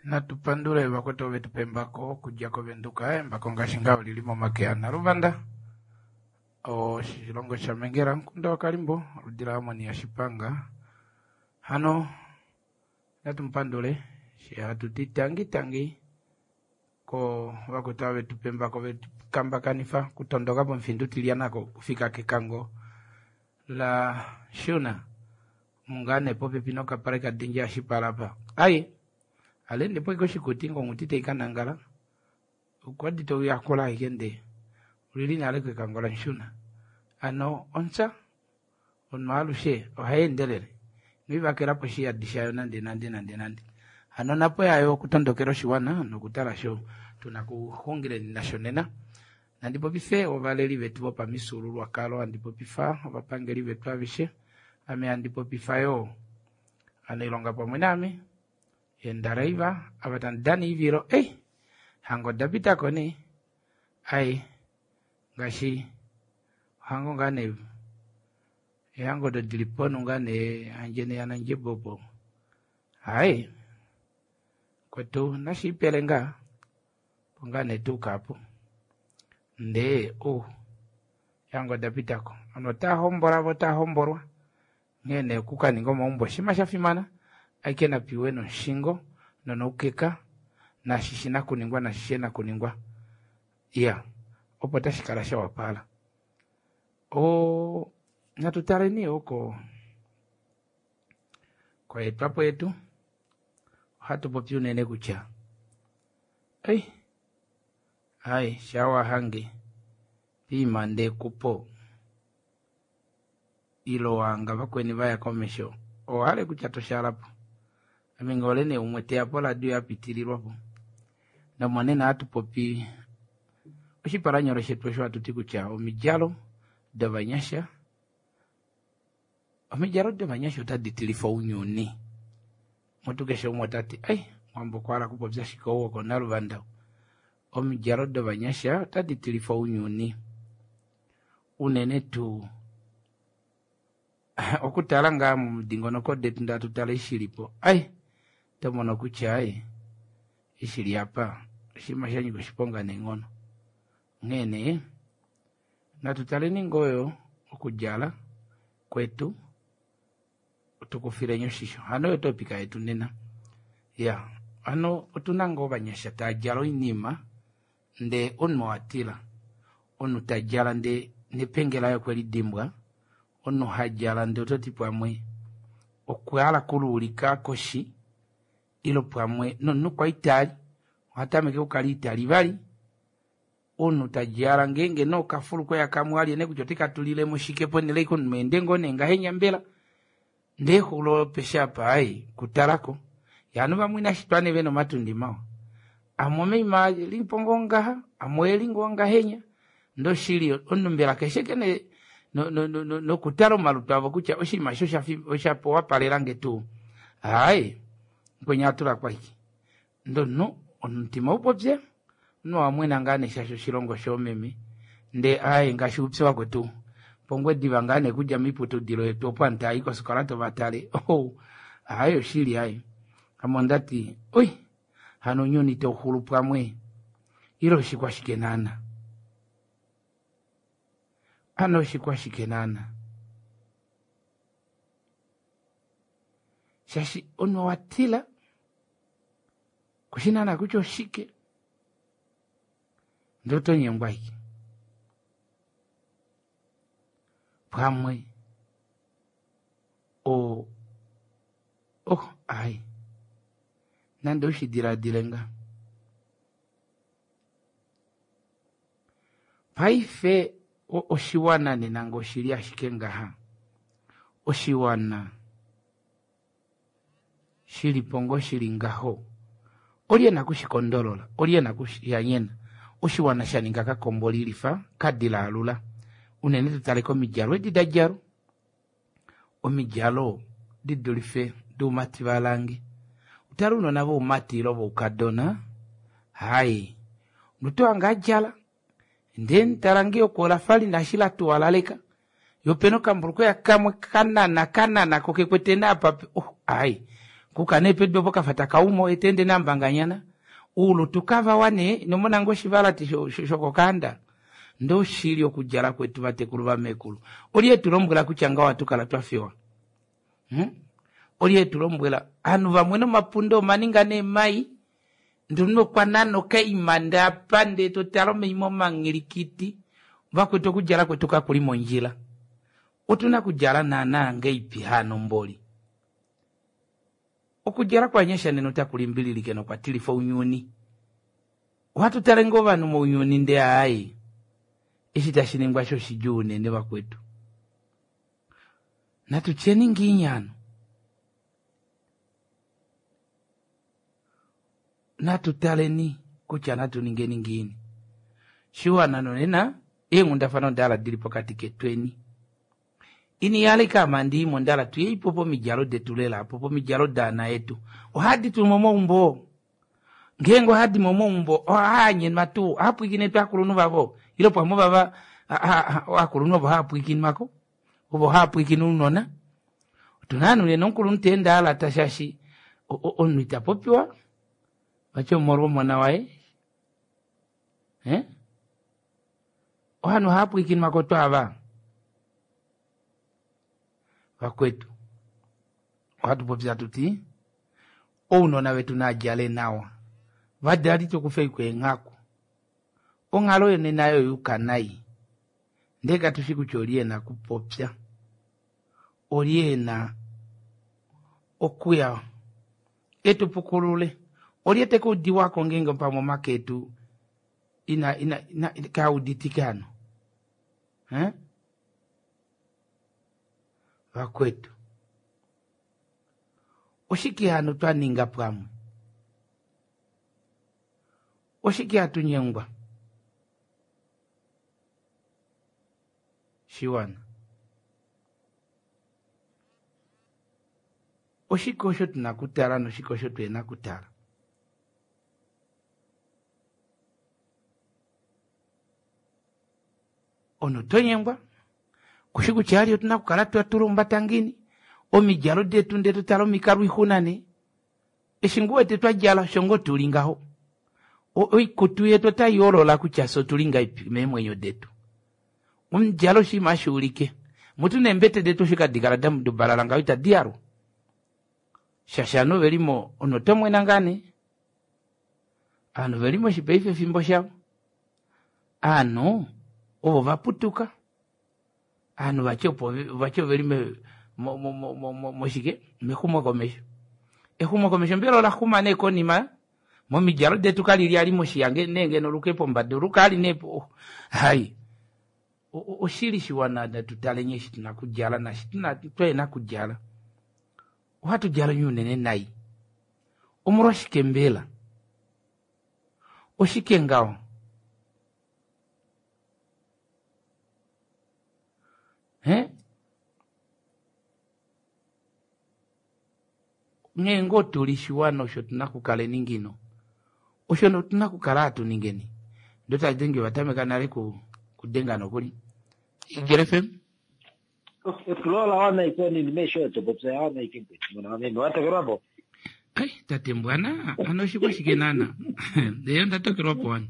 Na tupandure bakoto wetu pembako kujako venduka mbako ngashinga ulilimo makeana rubanda o shilongo cha Mengera nkunda wakalimbo rudira amani ya shipanga hano na tumpandure shihatu titangi ko wakoto wetu pembako wetu kamba kanifa kutondoka po mfindu tilianako kufika kikango la shuna mungane pope pinoka pareka dinja shipalapa ai ale ndipo ikoshikutingo ngutite ikanangala ukwadito yakola igende ulili nale kwekangola nshuna ano onsa onmalushe ohaendelele nibakera poshi ya dishayo nandi ano napo yayo kutondokero shiwana nokutala sho tunakuhongile ninashonena nandipo bife ovaleli betu bopa misuru lwakalo andipo bifa obapangeli betu abishe ame andipo bifayo anilonga pamwe nami yendaraiva abatandani iviro hango dabita koni ai gashi hango ngane hango do diliponu ngane anjene yananje bobo ai kwetu nashi pelenga ngane tu kapo nde yango dabita ko anota homborwa ngene kukani ngoma umbo shimashafimana aikena piweno shingo nonokeka na shishina kuningwa iya opota shikala shawa pala natutare ni oko kwa etapo yetu hatu popiu nene kucha ai shawa hangi pimande kupo ilo wanga bakweni baya komesho hale kuchato sharapu amingolene umwetea pola adu ya pitilirwapo na mwanena atu popi ushiparanyo reshetwesho atutiku cha omijalo davanyasha utaditilifo unyuni mutukesha umwatati mwambo kwala kupopza shikowo kona rubanda omijalo davanyasha utaditilifo unyuni unene tu okutala nga mudingono kode tundatutala ishilipo tomono kuchai ishili hapa shimashanyi kushiponga nengono ngene natutale ningoyo okujala kwetu tukufire nyoshisho hano yo topika yetu nena ya hano otunango banyasha tajalo inima nde onmoatila onu tajala nde nepengela yo kweli dimbwa onu hajala nde ototipu amwe okwala kululika koshi ilo pamwe nonu kwa itali watameke ukali itali bali onu tajara ngenge no kafulu kwa yakamwali ene kujotika tulile mushikepo nileko mendengo nenga henya mbela ndeho lo peshapa kutarako yanuba mwina shitwane beno matundi mao amome imaji limpongonga amweli ngonga henya ndo shili onu mbela kesheke ne no kutaro malutavo kucha oshima shosha oshapo wapalerange tu kwenye atula kwa hiki ndo no ontima upopze no amwena ngane shasho shilongo shomeme nde ngashi upse wako tu pongwe divangane kuja miputu dilo yetu opanta hiko sukarato batale ayo shili amondati hano nyoni te uhulu pamwe ilo shikwa shikenana ano shikwa shikenana shashi ono watila kushinana kucho shike ndoto nyembwaki pamwe nando shidira dilenga paife oshiwana ninango shilia shikenga oshiwana shili pongo shilingaho oliena kushikondolola oliena kushiyanyena oshiwana shaninga kakombolilifa kadila alula unene tutaleko mijalo edidajalo omijalo didulife dumati balange utaruno nabo umati lobo ukadona nuto angajala nden tarangi okola fali na shila tuwalaleka yopeno kamburuko ya kamwe kanana koke kwetena pape kukanepe dobo kafata kaumo etende nambanganyana ulu tukava wane nomona ngo shivala shokokanda ndo shilio kujala kwetu batekulu bamekulu oliye tulombwela kuchanga watu kala twafiwa oliye tulombwela anu bamweno mapundo maningane mai nduno kwanano kaimanda pande totalome imo mangirikiti bakwetu kujala kwetu kakuli monjila otuna kujala nana ngeipi hano mboli okujala kwa nyesha neno takulimbililike no kwa tilifo unyuni watu talengo banu mu unyuni nde ai ishitashiningwa sho shijune ne bakwetu natucheni nginyano natutaleni kuchana tuningeni ngini shuwa nanonena ngundafano ndala dilipo katike 20 ini yale kama ndimo ndala tuye ipopo mijalo detulela popo mijalo dana yetu ohadi tumomo umbo ngengo hadi momo umbo ohanye matu hapu ikine twakulunu babo ilo pamo baba akulunu babo hapu ikine mako obo hapu ikine unona tunanu le nonkulunu tenda ala tashashi onwita popiwa bacho moro mwana wae ohanu hapu ikine mako twaba bakwetu watu popisa tuti unona wetu na jale nawa vadali tokufe kwengaku ongalo ene nayo yukanai ndeka tushiku cholie na kupopya oliena okuya etu pukulule oliete ko diwa kongenga pamo maketu ina kauditikano bakwetu oshiki hano twaninga pwamwe oshiki hatunyengwa shiwana oshiko sho tunakutala no shiko sho twena kutala ono tonyengwa kushiku chali tunakukala twatulumba tangini omijalo detu ndetu talo mikaru ihunane eshinguwe tetwajala shongo tulingaho oikutuye totayolola kuchaso tulinga ipi memwenyo detu umjalo shimashulike mutu nembete detu shikadikala damu dubalala ngawita diaro shashano velimo onotomwe nangane ano velimo shipeife fimbo shao ano ovo vaputuka ano vacho velime moshike mehumo komesho ehumo komesho mbelo la huma neko nima momi jalo detu kali liali moshiyange nenge no lukepo mbaduru kali nepo hai oshili shiwana da tutalenye shitina kujala na shitina twena kujala watu jala nyune nai umuroshike mbela oshike ngao ngengo tulishiwana osho tunakukale ningino osho no tunakukala atu ningeni ndota denge batame kanale kudenga nokuli igerefem Kulola wana ikoni nimesho topopsa wana ikimpe mwana neno hata kirabo tatembwana anoshiko shikenana ndeyo ndatokeropo wana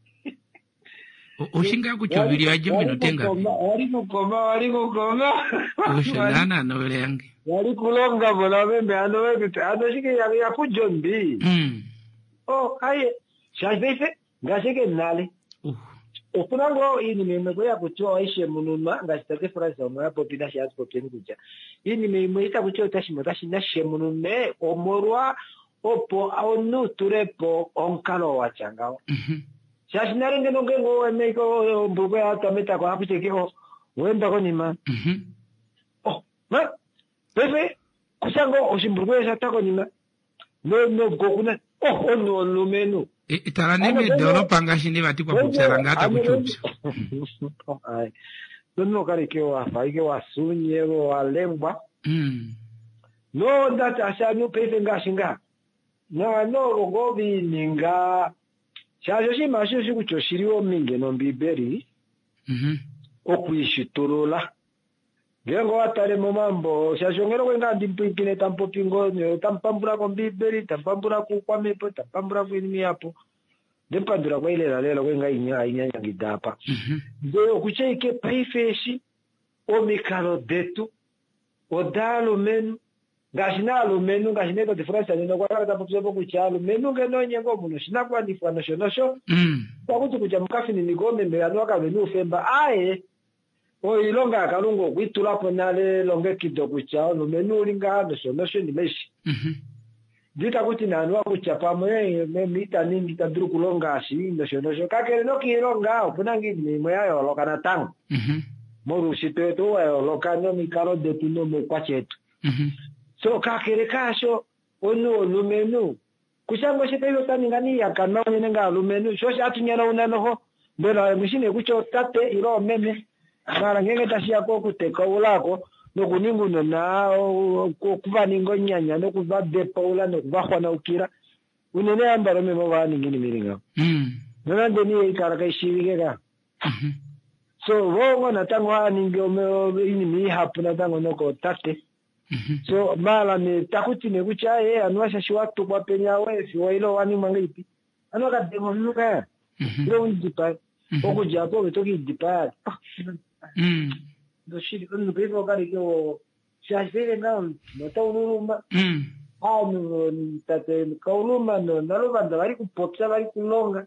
oshinga kuchovili aje minotenga walikukoma oshanana nowele yange walikulonga bona bembe anoshike ya kujombi aye shaife ngashike nale ofunango ini memeko ya kutoa ishe munuma ngashitake frase omwa popina shas popini kuja ini memeta kutoa tashi na shemunume omorwa opo onu turepo onkalo wachangao shashinare ngeno ngengo emeko mbugo ya tameta kwa hapuchekeo wenda konima pepe kusango oshimbugo ya shatako nima no gokuna ono lumenu itala neme developa ngashini bati kwa kupsaranga hata kuchupsha ai no kare ke wa sunye wa lemba no that ashanyu pepe ngashinga no rogobi ninga shajo shimasho shikuchoshiriwo minge no mbiberi okuishitulula Gengo atale momambo shashongero kwenga ndimpipine tampo pingonyo tampambura ko bibeli tampambura ku kwamepo tampambura ku inimi yapo ndempandura kwa ile lalo kwenga inyanya ngidapa ndio kucheike paifeshi o mikalo detu o dalo menu gashinalo menu gashineko difference nino kwa kala tapo kuchalo menu ngeno nyengo muno shinakwa ndifano shonosho kwakuti kuja mukafini nigome mbeyano akavenu ufemba aye o ilonga kalungo kwitulapo nale longe kidogo chao no menu linga nosho ni meshi dita kuti nanu akuchapa mwe mita ningi tadru kulonga ashi nosho kakere no kilonga opunangi ni mwayo lokana tango moru siteto wa lokano mikaro de tuno mo kwachetu so kakere kasho onu lumenu kushango shiteyo taningani yakanone nenga lumenu shoshi atunyana unanoho mbela mishine kucho tate iro meme mara ngenge tashia ko kuteka ulako no kuninguno na kuva ningo nyanya no kuva depaula no kuva khwana ukira unene ambaro memo bani ngini miringa nana ndeni ikaraka ishirikeka so wongo na tango aninge ome ini mi hapu na tango noko tate so mala ni takuti ne kuchaye anwasha shiwatu kwa penyawe siwa ilo wani mangipi anoka demo nuka ilo unjipa okujapo betoki dipa do shiri unu bebo gari ko shashire na matauluma anu tate kauluma no nalobanda bari kupotsa bari kulonga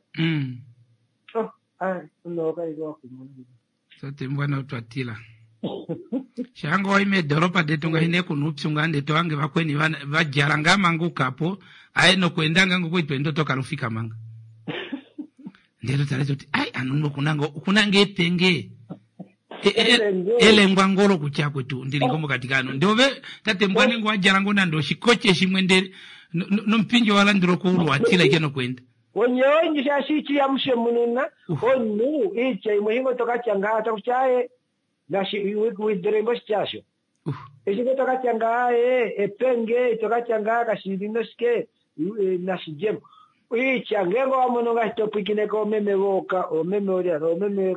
no gari ko kumuni sote mbwana utwatila shango waime doropa detunga hine kunupsunga ndeto wange wakweni vajaranga mangu kapo ae no kuendanga ngu kwetu endoto karufika manga ndeto talezo ti ai anuno kunange penge ele ngwangolo kuchakwe tu ndiri ngomo katikano ndove tate mbwane ngwa jarango na ndo shikoche shimwende no mpinjo wala ndiro kuulu atila ikeno kwenda onyo shashi ya mshe mununa onu icha imuhingo toka changa takuchaye na shi widerembo chasho ejiko toka changa epenge toka changa kashindino ske na shijem icha ngengo amononga stopikine ko meme woka o meme oria o meme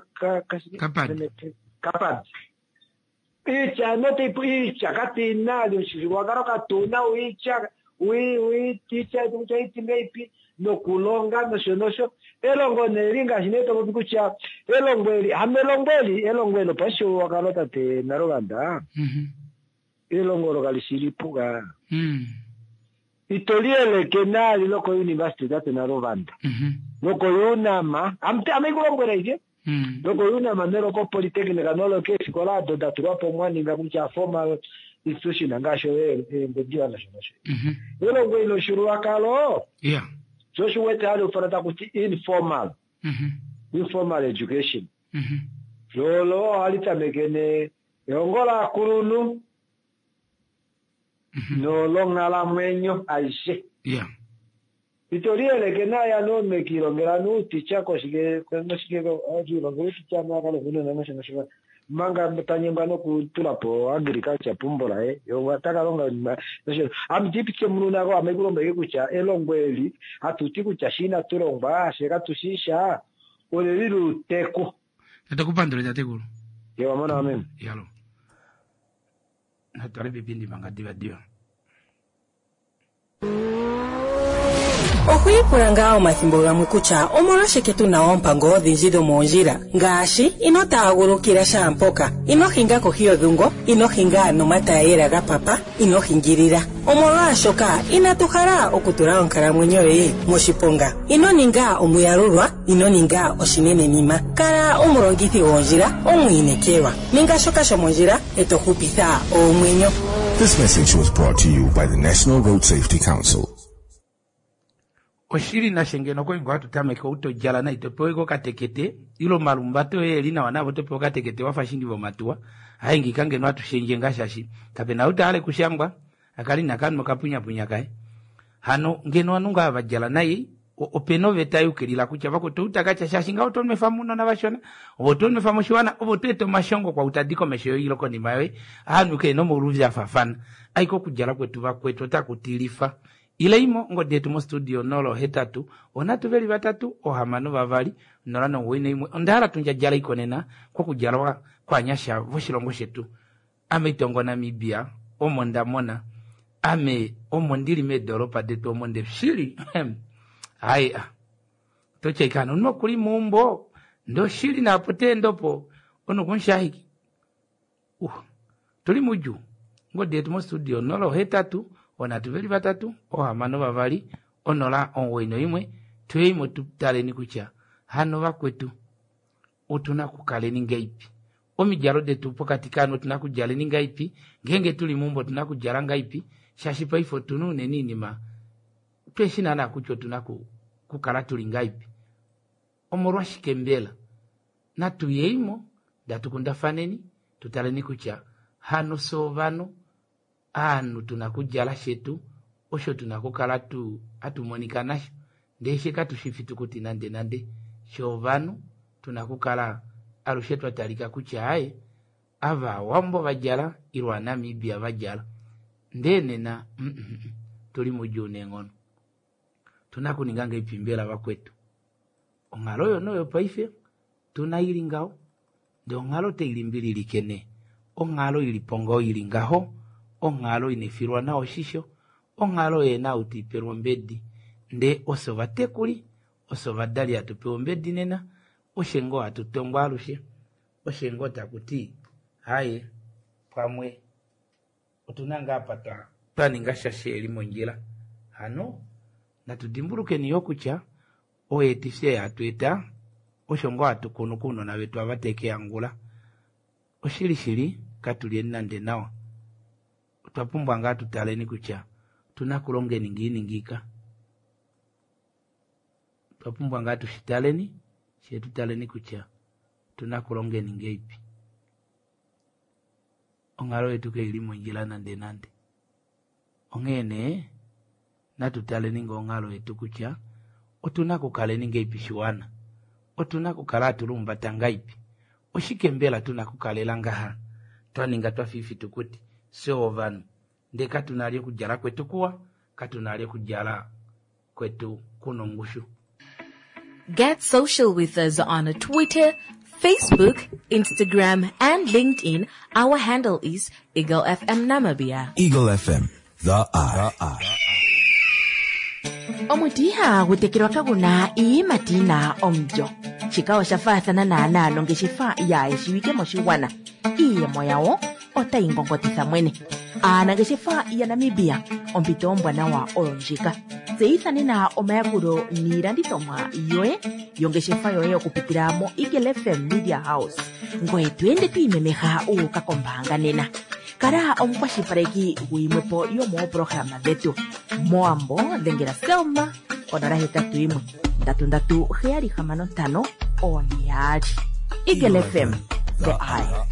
kapad icha no te icha katina lo shiwagaro katuna icha wi ticha tuchai timeipi no kulonga no shonosho elongo neringa jineto kucha elongweli elongwelo pasho wakalota te naroganda elongo lokalishiripuga itoliele kenali loko university date narovanda loko yunama amigulongwela ije loko yunama nero ko polytechnic anolo ke scolado da tropo mwani ngamucha formal institution angasho ndio na shonosho elongwelo shuru wakalo Joshua wetalo farata kuti informal education lolo alitamekene yongola kurunu no longala mwenyo aishe itoriele kena ya no mekilongela no ticha ko shige kono shige ko ajiro go ticha makalo kuno na mashana shiba manga mtanyemba no kutulapo agriculture pumbola yo wataka longa nasho amtipiche mununa ko amegulomba yekucha elongweli atuti kucha shina tulomba sheka tushisha olelilu teko atakupandira tatekulu yo amana amen yalo natare bibindi mangadiwa dio Okuyipulanga omathimbo gamwe kutya omolwashike nawo mpango dhinjido monjira ngaashi inotagulukila shampoka inohinga kohi yodhungo inohinga nomatayela gapapa inohingilila omolwashoka inatuhala okutula onkalamwenyo yoye moshiponga inoninga omuyalulwa inoninga oshinene nima kala omulongithi wonjira omwiinekelwa ninga shoka shomonjira etohupitha omwenyo. This message was brought to you by the National Road Safety Council. Oshiri na shengeno ko ingwa tutameka utojala na itopego katekete ilo malumbato elina wanabo topo katekete wafashindi bo matua aingi kange no atushenje ngashashi kapena utale kushambwa akali nakano kapunya punya kai hano ngeno anunga abajala nayi openo vetayu kelila kucha bako tutakacha shashinga otonme famuno na bashona otonme famushwana oboteto mashongo kwa utadiko mesheyo ilo ko ni mawe hanu ke no muruvya fafana aiko kujala kwetu bakwetu takutilifa ile imo ngodetu mo studio nolo hetatu onatu veli batatu ohamano bavali norano wine imwe ondara tunja jala ikonena kwa kujala kwa nyasha voshilongo shetu ame tongo Namibia omonda mona ame omondiri me doropa de to monde shiri aya to chekano no kuli mumbo ndo shiri na pote ndopo ono kunshahiki tuli muju ngode tumo studio nolo hetatu ona tuveli batatu ohamano bavali onola onweno imwe tweimo tutale ni kucha hano bakwetu utuna kukale ningaipi omijalo de tupo katikano tunakujale ningaipi ngenge tuli mumbo tunakujala ngaipi shashipa ifo tunune nini ma tweshina na kucho kukala tuli ngaipi omorwa shikembela na tuyeimo datukunda faneni tutale ni kucha hano sovano anu tunakujala shetu osho tunakukala atumonika nasho ndeshe katushifitu kuti nande shovano tunakukala arushetwa talika kuchaye ava wambo vajala irwa Namibia vajala ndenena tuli mujune ngono tunakuninganga ipimbela bakwetu ongalo yono paife tunairingao ndio ngalo te ilimbili likene ongalo ilipongo ilingaho ongalo inefirwa nao shisho ongalo yena utiperwa mbedi nde osovatekuli osovadali atupewa mbedi nena oshengo atutongwa alushe oshengo takuti haye pamwe otunanga apata twaninga shasheli monjila hano natudimburuke niyo kucha oyetishe atweta oshongo atukunukuno na wetu abateke angula oshilishili katulie nande nawa twapumbwa nga tutaleni kucha tunakulonge ningika twapumbwa nga tushitaleni shetutaleni kucha tunakulonge ningeipi ongalo etuke ilimo njila nande ongene natutaleni ngongalo etukucha otunakukale ningeipi shiwana otunakukala tulumba tangaipi oshikembela tunakukalela ngaha twaninga twafifi tukuti sio vanu ndeka tunalio kujala kwetu kuwa katunalio kujala kwetu kunongushu. Get social with us on Twitter, Facebook, Instagram, and LinkedIn. Our handle is Eagle FM Namibia. Eagle FM, the eye. Omutiha gutekirwa kaguna imatina omjo. Chikao shafathana na nalo ngeshifa ya eshiwike moshiwana. Iye moyawo ota ingongotitha mwene. Ngeshifa ya Namibia ompito mbwana wa olonjika. Zeithane na omayakuro nirandithomwa yoe yongeshefa yoe okupitira mo Eagle FM Media House ngoye twende twimemeha ukakombanga nena kara omukwashipareki guimwepo yomo programa dhetu moambo dhengera Selma onora hetatu imwe 3365 oniari Eagle FM the eye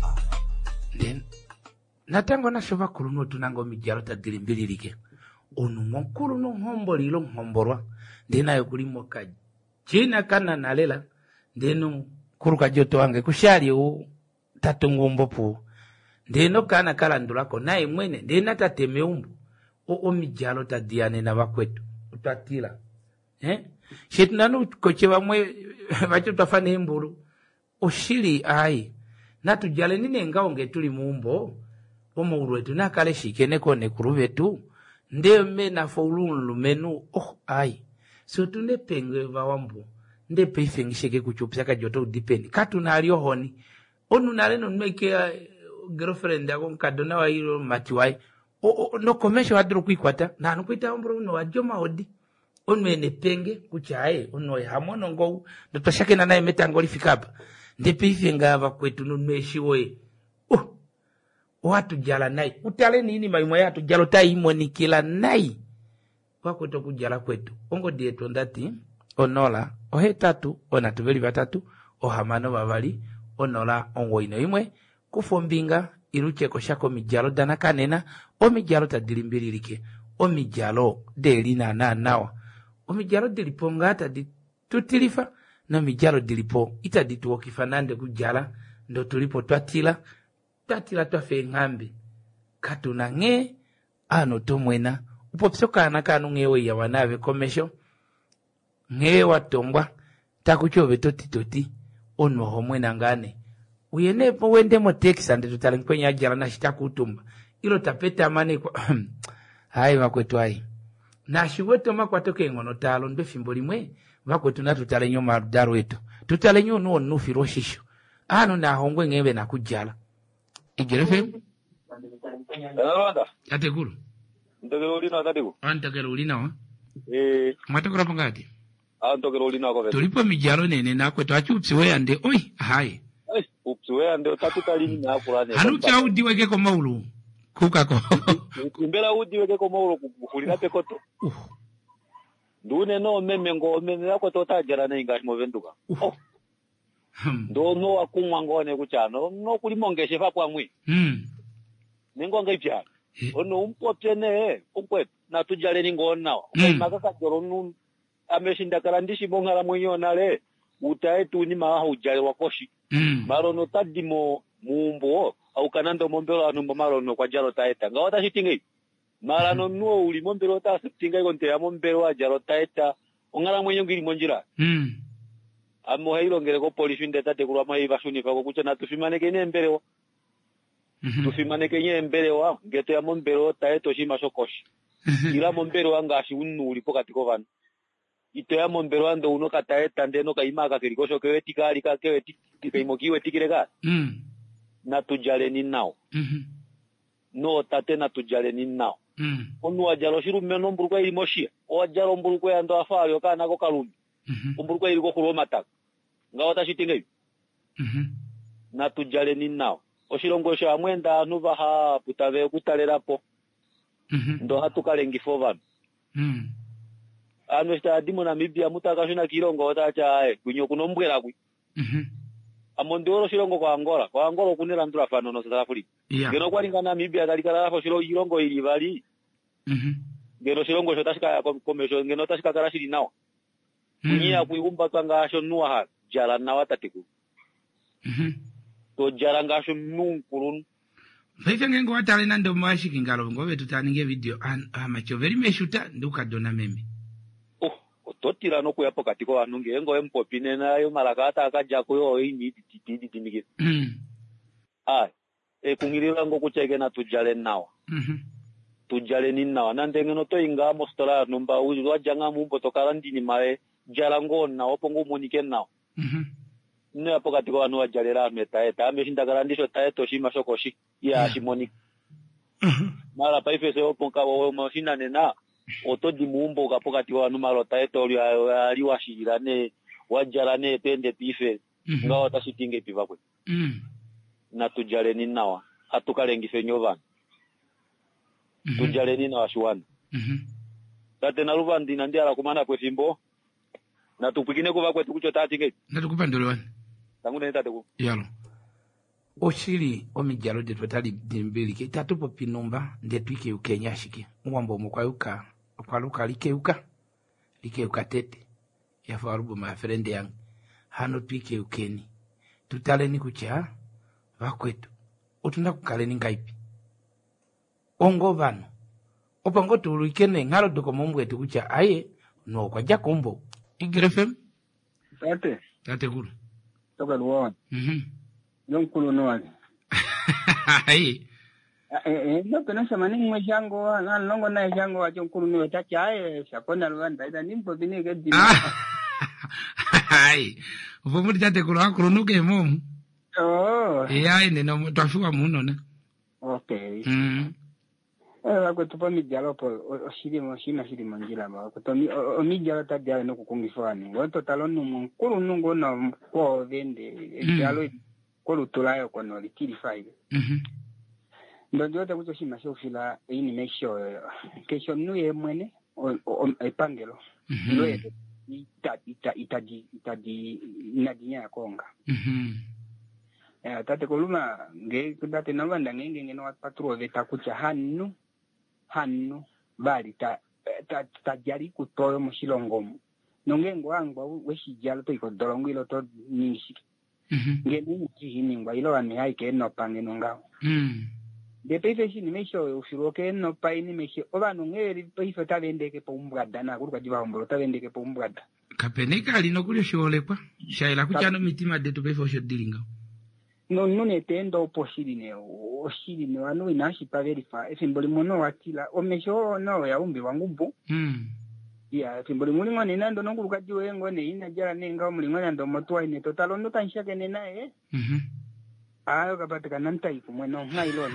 natango nasho kuluno tunango mijalo tadilimbililike onu mokuru no homboli lo homborwa ndina yokulimo ka china kana nalela ndeno kuruka joto wange kushali u tatungumbo pu ndeno kana kala ndulako naye mwene ndena tatemeumbu o mijalo tadiane na bakwetu utatila shetunanu kochewa mwe bacho tafane mbulu oshili ai natujale nine ngaonge tuli mumbo omuuru wetu nakale shikene kone kurubetu nde mena faulun menu ai so tunde pengwe vawambo nde peifengisheke kuchupisa ka joto depend katuna alio honi onu naleno mmeke girlfriend yako nkadona wa hilo matiwai no komesho wadru kuikwata na nukuita ombro no wajoma odi onu ene penge kuchae onu hamono ngo ndotashake na naye metangoli fikapa nde peifenga bakwetu no meshiwe watu jala nai utale nini maimo ya tujalo taimo nikila nai wako to kujala kwetu ongo dieto ndati onola ohetatu onatuveli batatu ohamano babali onola ongoino imwe kufombinga irucheko shako mijalo dana kanena omijalo tadilimbililike omijalo delina nawa omijalo diliponga ata tutilifa no mijalo dilipo itaditu okifanande kujala ndo tulipo twatila twafe ngambi katuna nge ano tomwena upopsoka nakanu ngewe ya wanave komesho ngewe watombwa takuchobe toti ono homwena ngane uyenepo wende mo Texas ndi tutale kwenye ajala na shita kutumba ilo tapeta mane kwa hai makwetu hai na shiweto makwatoke ngono talo ndo fimbo limwe makwetu na tutale nyoma daro wetu tutale nyo no nufi roshisho ano na hongwe ngebe na kujala igerefe Rwanda atekuru ndogero lina tatiku antakero lina wa matakura pangati ndogero lina ko tulipo mijalo nene na kwetu achupsi we ande oi hai upsiwe ande tatukalini na kulane hanu chaudi weke ko maulu kukako kumbela udi weke ko maulu kukulina pekoto ndune no memengo yako totajara na ingashi movenduka ndo no akumwa ngone kuchano no kulimongeshe fa pamwe ningo ngaipya ono umpotene ukwet na tujale ningona makaka joronu ameshinda karandishi bongala mwenyona le utaetu ni maha ujale wakoshi marono tadimo mumbo au kanando mombelo anu marono kwa jalo taeta ngawata shitingi marano nuo uli mombelo ta sitinga ikonte ya mombelo wa jalo taeta ongala mwenye ngiri monjira amo hailo ngere ko polisi ndeta te kulwa mai vasuni fa kucha na tufimaneke ne mbelewa tufimaneke nye mbelewa ngete ya mombelo taeto shima shokoshi ila mombelo anga ashi unu ulipo katiko vanu ito ya mombelo ando uno kataeta ndeno kaimaka kirikosho kewetika alika kewetika imokiwe tikireka na tujale ni nao no tate na tujale ni nao onu wajalo shiru meno mburukwa ili moshia wajalo mburukwa ando afari okana ko kalumi mburukwa ili ko kuloma taka ngawata shitinga hivi na tujale ni nao oshirongo sha mwenda anuva ha putave kutalerapo ndo hatukalengi fovano ano sta dimo na mibia mutaka shina kirongo otacha kunyo kunombwera kwi amondoro shirongo kwa Angola kunera ndura fano no South Africa ngeno kwalingana mibia dalikala fo shiro irongo ili bali ngeno shirongo shotashika komesho ngeno tashika karashiri nawo kunyia kuiumba twanga sho nuwa ha jala nawa tatiku to jala ngasho nunkurun Faifa ngengo watale nando mwashiki ngalo ngobe tutaninge video amacho very meshuta nduka dona meme totira no kuyapo katiko anunge ngo empopine nayo malakata akaja kuyo ini timike kungirira ngo kucheke na tujale nawa tujale ni nawa nandenge no to inga mostora numba uji wajanga mumbo tokala ndini male jala ngo na opongo monike nawa ne apo katiko anu wajalera metaeta ameshinda garandisho taeto shima shokoshi ya shimoni mara paifese oponka wo mashina nena otodi mumbo kapokati wa numero taeto aliwashira ne wajara ne pende pife ngawa tashitinge piva kwe na tujale ni nawa hatukalengi fenyova tujale ni nawa shwana tate na ruva ndina ndiala kumana kwe fimbo na tupikine kuva kwe tukucho tatinge na tukupandole wani tangune tate ku yalo oshiri omijalo de totali dimbeli ke tatupo pinumba ndetwike ukenyashiki mwambo mukwayuka kwaluka likeuka tete ya farubu mafrende yang hano twike ukeni tutale ni kucha vakwetu utunda kukale ni ngaipi ongo vano opango tulukene ngalo doko mombwetu kucha aye no kwa jakombo igrefem tate kuru toka luwa yonkulu noani aye no que no se manen mo jango na longo na jango wa jonkulu no tacha sakona Rwanda ida nimpo bine ke dimo ai vomuri tate kuru akuru no ke mom ai ne no twafua muno na okay wako tupa mijalo po oshiri mo shina shiri manjira ba ko to mi jalo ta jalo no kukungifani wato talono mo kulu nungo na ko vende jalo ko lutulayo ko no likiri 5 ndo yote kucho shima shofila ini mesho kesho nuye mwene epangelo loye itaji nadinya ya konga tate koluma nge kudate nabanda ngenge no patro veta kucha hannu bali ta jari kutoyo mushilongomo nongengo wangu weshijalo to ikodolongo ilo to nishi ngeni nchihini ilo ane haike no pange nongao de peife shini mesho ufiroke no paini mesho obanu ngeri peife tabendeke pombwada na kuruka jiba hombolo tabendeke pombwada kapeneka lino kule shole kwa shaila kuchano mitima de to peife sho dilinga none tendo posiline oshiline wanu inashipa verifa esimboli mono watila omesho no ya umbi wangu mbu ya simboli mulingo ne nando nonguluka jiwe ngone ina jara nenga mulingo nando motwa ine totalo ndo tanshake ne nae ayo kapatika nanta iku mweno ngailo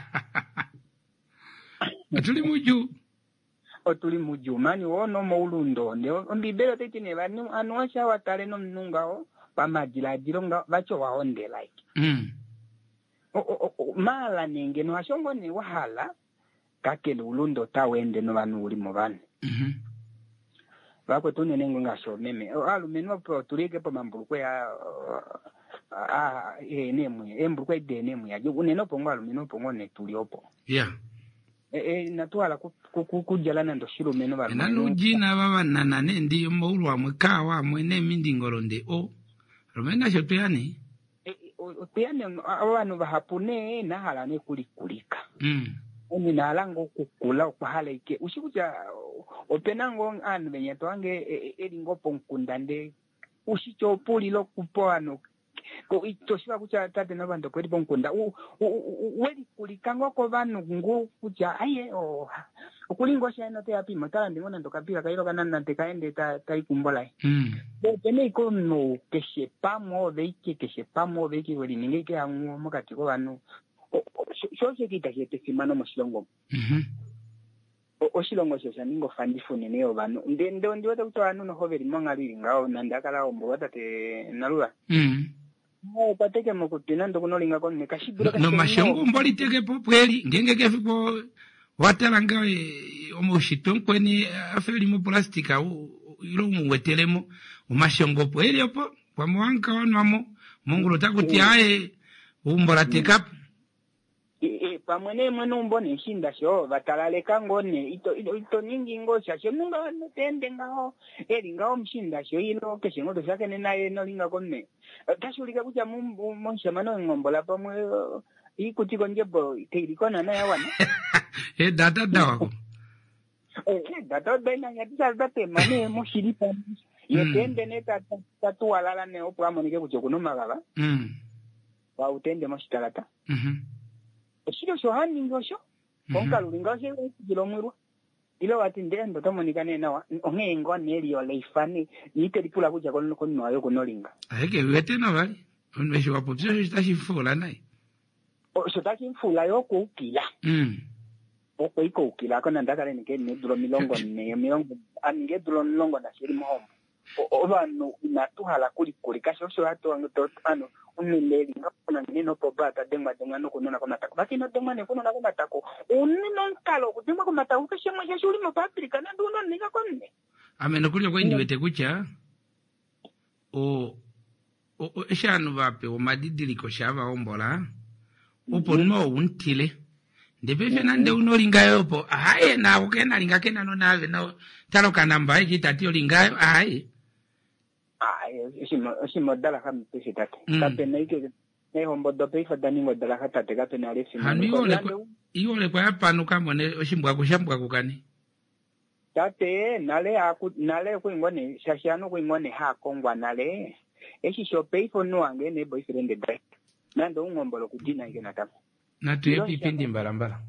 atuli muju otuli muju mani wono moulundo nde ombibelo tetine banu anwasha watale no mnungao pamajila jironga bacho waonde like mala ninge no ashongo ni wahala kakele ulundo tawende no banu uli mubane bako tune nengo ngasho meme alumeno po tulike po mambulukwe ya nemwe embulukwe de nemwe ya uneno pongo alumeno pongo ne tuliopo natwala kujalana ndo shiro meno balo nanu jina baba nanane ndiyo moulwa mwekawa mwene mindingolonde rumena shotuyani otuyani abantu bahapune nahala ne kulikulika oni nalango kukula okwahala ike ushikuja openango anu benyeto ange elingo ponkundande ushicho pulilo kupoano ko itoshiba kucha tate nabantu kweli ponkunda weli kulikango ko banu ngu kucha aye okulingo shano te api matala ndingona ndokapira kairo kanana te kaende ta ikumbola bene iko no keshepamo veiki weli ningeke angu mukati ko banu shoshe kitashete simano moshilongo oshilongo shosha ningo fandifune neyo banu ndendo ndiwata kutoa anu no hoveri mongaliri ngao nandakala ombo watate nalula pateke mokutina ndo kunolinga konne kashibura no mashongo mboli teke popweli ngengeke fipo watalanga omushito kweni afeli mu plastika ilo muwetelemo umashongo pweli opo kwa mwanka wanamo mungu lotakuti aye umbola teka pamwene mwene umbone nshinda sho batalaleka ngone ito ningi ngosha sho munga tende ngao ngao mshinda sho ilo keshe ngoto shake naye no linga konne kashulika kucha monshamano ngombola pamwe ikutiko njebo teirikona naye wana data dawa data bena yatisa date mane moshilipa yetende neta tatualala ne opwamonike kucho kunoma baba wa utende moshitalata shiro shohani ngosho konka lulingashe kilomwirwa ilo wati ndendo tomonikane nawa ongengo nelio leifani nitelipula kuja kono ayo konolinga ayeke wetena bali onwesho wapopsho shitashifula naye shitashifula yo kuukila oko iko ukila kona ndakale nike nedulo milongo ange dulo milongo na shiri mohombo obanu natuhala kuli kasho hato ano unileli ngapona nino pobata demba no kunona kama tako baki no demba ne kunona kama tako unino nkalo kudimba kama tako kashema ya shuri mo paprika na duno nika konne ameno kulyo kwa indiwete kucha eshanu vape madidili shava ombola upo no untile ndepefe nande unolingayo po aye na ukena linga kena no nave no talo kanamba kitati olingayo aye simo dala kama pesi tate kape na ike hombo dope ifadani ngo dala katate kape na alesi iole kwa hapa nuka mwene oshimbwa kukani tate nale kuingone shashiano kuingone hakongwa nale eshi shope ifo nuange ne boyfriend dai nando ungombolo kudina ike natako na tuye pipindi mbalambala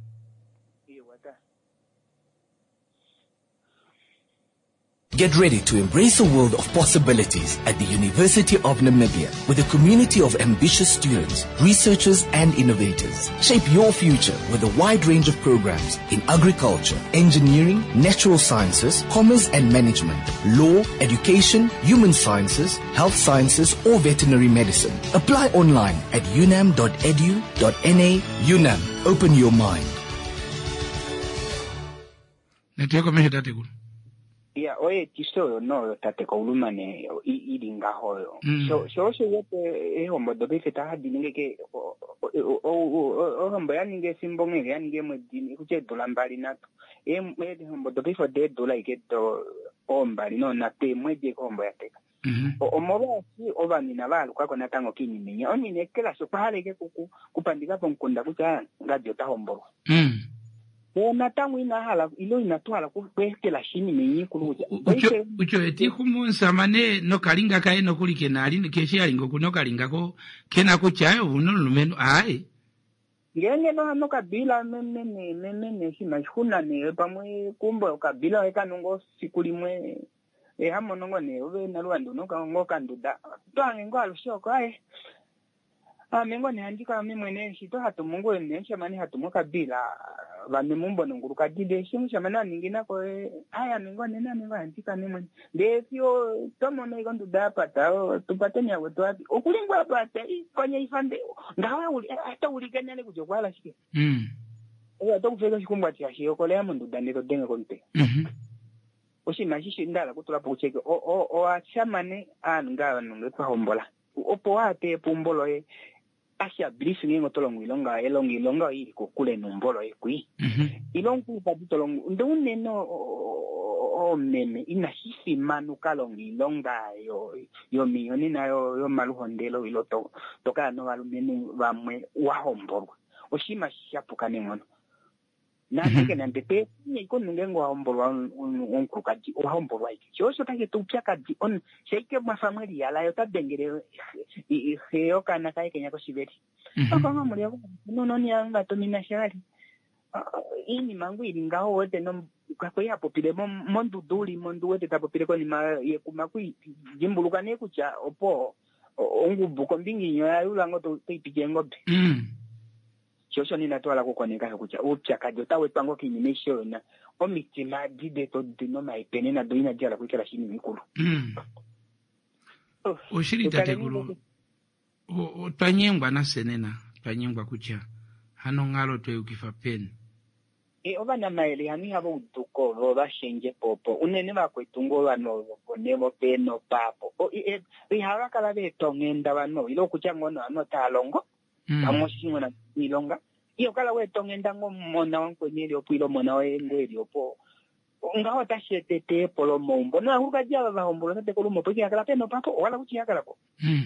Get ready to embrace a world of possibilities at the University of Namibia with a community of ambitious students, researchers and innovators. Shape your future with a wide range of programs in agriculture, engineering, natural sciences, commerce and management, law, education, human sciences, health sciences or veterinary medicine. Apply online at unam.edu.na. UNAM, open your mind. oye tiso no tate ko ulumane idinga hoyo so yote hombo do befeta hadi ningeke hombo yaninge simbonge yaninge mwedini kuche dola mbali nato hombo do befo de dola iketo ombali no na te mwede hombo yateka omoba si obani na balu kwako natango kiniminya onine kela so pale ke kupandika ponkunda kucha ngadio ta hombo Ona tamu ina hala ilo inatwala kukwekela shini menyi kuluja. Ucho eti kumunsa mane no kalinga kae no kulike nali keshi alingo kuno kalinga ko kena ko chayo uno lumeno ai. Ngenge no kabila mene shima shuna ne pamwe kumbo kabila eka nongo sikulimwe hamo nongo ne ove na Rwanda no kango nduda. Twange ngo alushoko ai. Mengo ne andika mimi ne shito hatu mungu ne shamani hatu kabila bame mumbo nguruka dide shamana ningina ko aya mengo ne na mengo andika mimi de sio tomo ne gondo da pata tupate nya wetu ati okulingwa pata kwenye ifande ngawa hata uliganya ne kujokwala shike to kufika shikumba tia shio kole ya mundu daniro denga konte oshi majishi ndala kutula pocheke o achamane ngawa nunge kwa hombola opo ate pumbolo Asia brief ngengo tolongo ilonga iri kukule numbolo kui. Ilongu pati tolongo ndune no meme inahisi manu kalongo ilonga yo miyoni na yo maluhondelo iloto toka no alumenu vamwe wahombolo. Oshima shapuka nengono. Nandike nandete iko nungengo wahombolo onkukaji wahombolo waiki. Choso take tupia kaji on shake mafamili yala yo tabengere heo kana kai kenya ko sibeti. Akanga muri yako no ni anga to mina shari. Ini mangu ilingaho wote no kwa ya popile mondu duli mondu wote tapopile ko ni ma yekumaku jimbuluka ne kucha opo ongu buko mbingi nyoya ulango to tipike ngobe. Chocho ni natwala kukoneka kucha upya kajota wepango kinyimesho na omitima dide to dino maipene na doina jala kwikala shini mikulu. Oshiri tatekulu tanyengwa na senena tanyengwa kucha hano ngalo twe ukifa pen oba na maele hani habo utuko roba shenje popo unene bakwetungo bano bonemo peno papo rihara kala be tongenda bano ilo kucha ngono ano talongo amosingo na ilonga iyo kala we tongenda ngo mona wanko nyeli opilo mona wengeli opo ngaho tashetete polo mombo na hukajaba bahombo tate kulumo peki akala peno papo wala kuchi akala ko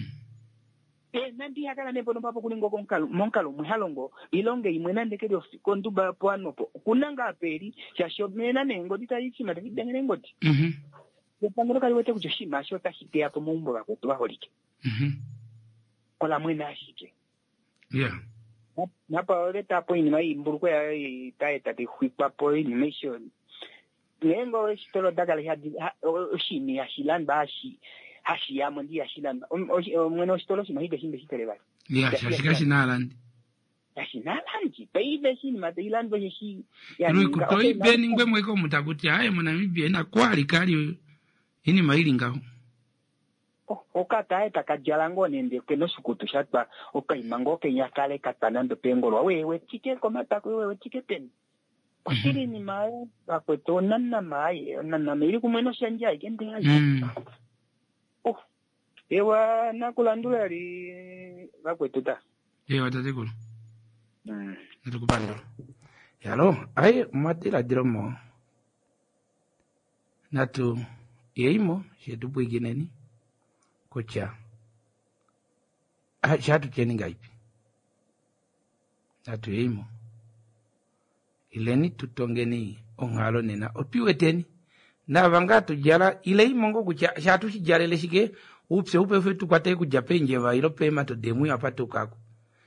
nandi akala nepo no papo kulingo monkalo muhalongo ilonge imwe nande kero konduba poano po kunanga peri shasho mena nengo ditayichi mate dengene ngoti Pangero kali wete kujoshima shota hite hapo mumbo wako tuwaholike kola mwena ashike napa oleta po inima imburuko ya itaeta te huipa po animation nengo estolo dagali oshimi ashilan bashi hashi ya mondi ashilan mweno estolo shima hide shimbe shitelebali shashikashi nalandi Nalanji, peibe shini matailan bo shi ya kutoi beni ngwe mweko mutakuti haye Namibia na kwali kali ini mailinga okata eta kajalango nende keno sukutu shatwa okaimango kenya kale katanando pengolo wewe chike komata wewe chike pen osiri ni mai akweto nanna mai nanna miri kumeno shanja igende hayi ewa nakulandula ri akweto ta ewa tatekulu Natukupanda. Yalo, ai matila dromo. Natu yeimo shetu bwigineni kocha. Shatu cheninga ipi. Natu yeimo. Ileni tutongeni ongalo nena opiweteni. Na vangatu jala ilei mongo kucha shatu shijale leshike upse fetu kwate kujapenje va ilo pema to demu apatu kako.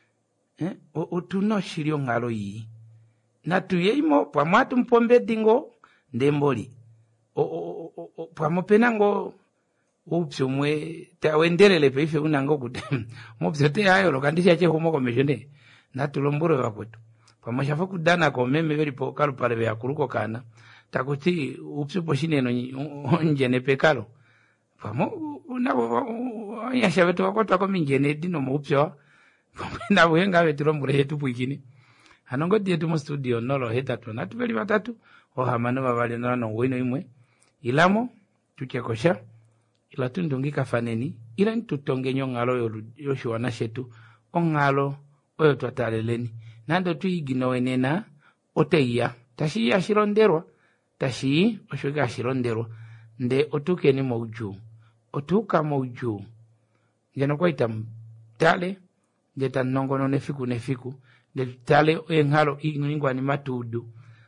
Otuno shirio ngalo yi na tuyeimo kwa mwatu mpombe dingo ndemboli kwa mpenango upso mwe tawendelele peife unango kuti mopsote ayo lokandisha che homo komishone na tulomburo wakwetu kwa mashafa kudana ko meme veri po kalo pale ya kuruko kana takuti upso poshineno njene pekalo pamo unabo yasha vetu wakota ko minjene dino mopso na wenga vetiro muretu bwikini hanongo dietu mu studio nolo hetatu na tubeli batatu ohamano babali no wino imwe ilamo tuchekosha ila tundungika faneni ila ntutongenyo ngalo yoshwana shetu ongalo oyo twataleleni nando tuigino wenena oteia tashi ashironderwa tashi oshoga ashironderwa nde otukeni mauju otuka mauju jeno kwaita tale Jeta nongono nefiku de tale engalo ingwa ni matudu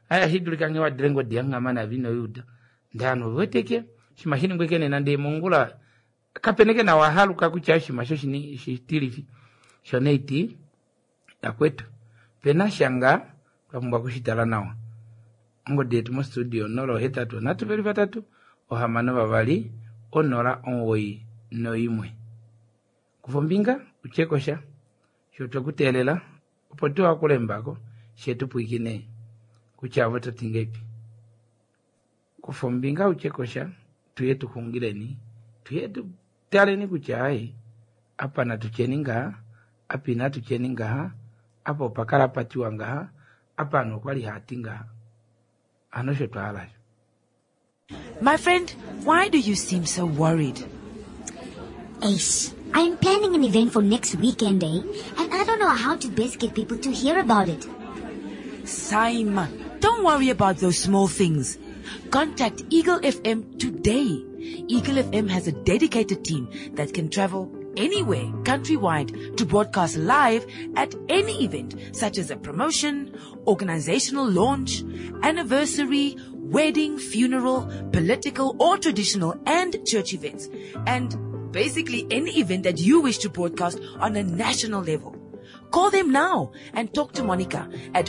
aya hidulika ngewa drengo dianga mana vino yuda ndano weteke shimashini ngwekene nande mungula kapeneke na wahalu kakuchashi mashoshi ni shitilifi shoneiti ya kwetu pena shanga kwa mba kushitala nawa ngo detu mo studio nolo hetatu natu veri vatatu ohamano vavali onora onwoi no imwe kufombinga uchekosha shoto kutelela upotua kulembako shetu puikine kuchavo tatingepi kufombinga uchekosha tuyetu kungileni tuyetu taleni kuchai apa na tucheninga apina tucheninga apa upakara patiwanga apa no kwali hatinga anosho twala. My friend, why do you seem so worried? Ace, I'm planning an event for next weekend, and I don't know how to best get people to hear about it. Simon, don't worry about those small things. Contact Eagle FM today. Eagle FM has a dedicated team that can travel anywhere countrywide to broadcast live at any event, such as a promotion, organizational launch, anniversary, wedding, funeral, political or traditional and church events, and basically any event that you wish to broadcast on a national level. Call them now and talk to Monica at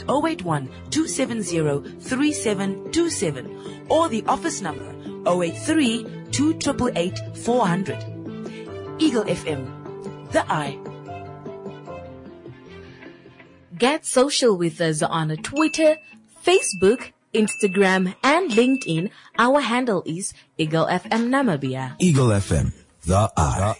081-270-3727 or the office number 083-288-400. Eagle FM, the eye. Get social with us on Twitter, Facebook, Instagram, and LinkedIn. Our handle is Eagle FM Namibia. Eagle FM, the eye.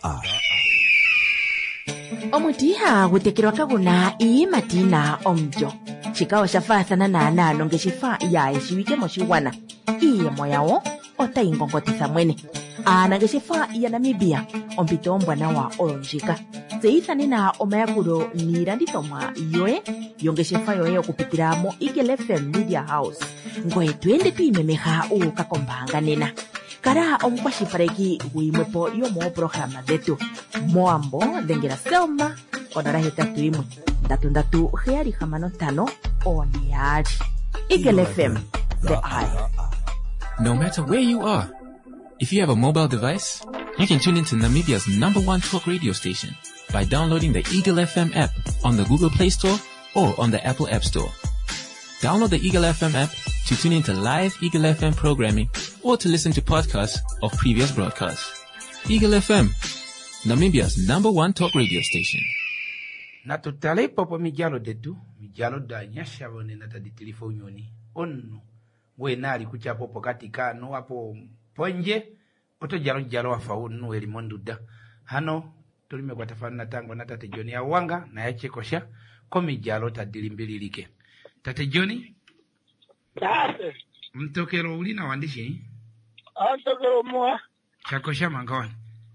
Omutiha gutekirwa kaguna ii matina omjo. Chikao shafathana na nalonge shifa ya eshiwike moshiwana. Iye moyawo ota ingongotitha mwene. Anage shifa ya Namibia ompito mbwana wa olonjika. Zeithani na omayakuro nirandithomwa yoe yonge shifa yoe okupitira mo Eagle FM Media House. Ngoe twende tuimemeha ukakombanga nena. Kara omkwashipareki guimwepo yomo programa detu. Moambo dengera selma onara hetatu imwe. Ndatu heari hamano tano oniari. Eagle FM, the eye. No matter where you are, if you have a mobile device, you can tune into Namibia's #1 talk radio station by downloading the Eagle FM app on the Google Play Store or on the Apple App Store. Download the Eagle FM app to tune into live Eagle FM programming or to listen to podcasts of previous broadcasts. Eagle FM, Namibia's #1 talk radio station. Na tutale popo mijalo detu, mijalo da nyasha wone nata di telefoni onu. We nali kuchapo pokati kano wapo ponje, oto jalo wafa unu elimondu da. Hano, tulime kwa tafana tango nata tejoni ya wanga na ya chekosha, komi jalo tadilimbili like. Tate Johnny? Tate. Mtokero uli na wandishi? Mtokero mwa. Chakosha mangawani?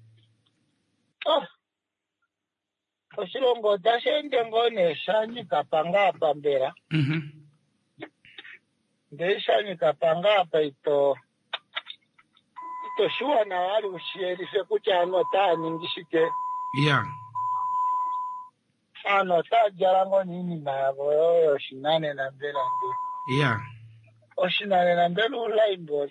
Oshilongo tashende ngone shanyi kapanga apa mbera. Nde shanyi kapanga apa ito shuwa na wali ushierife kucha ano taa ningishike. Yeah. Ano taa jarango nini na yoyo oshinane na mbela ndi. Yeah. Oshinane na mbela ulaimbo.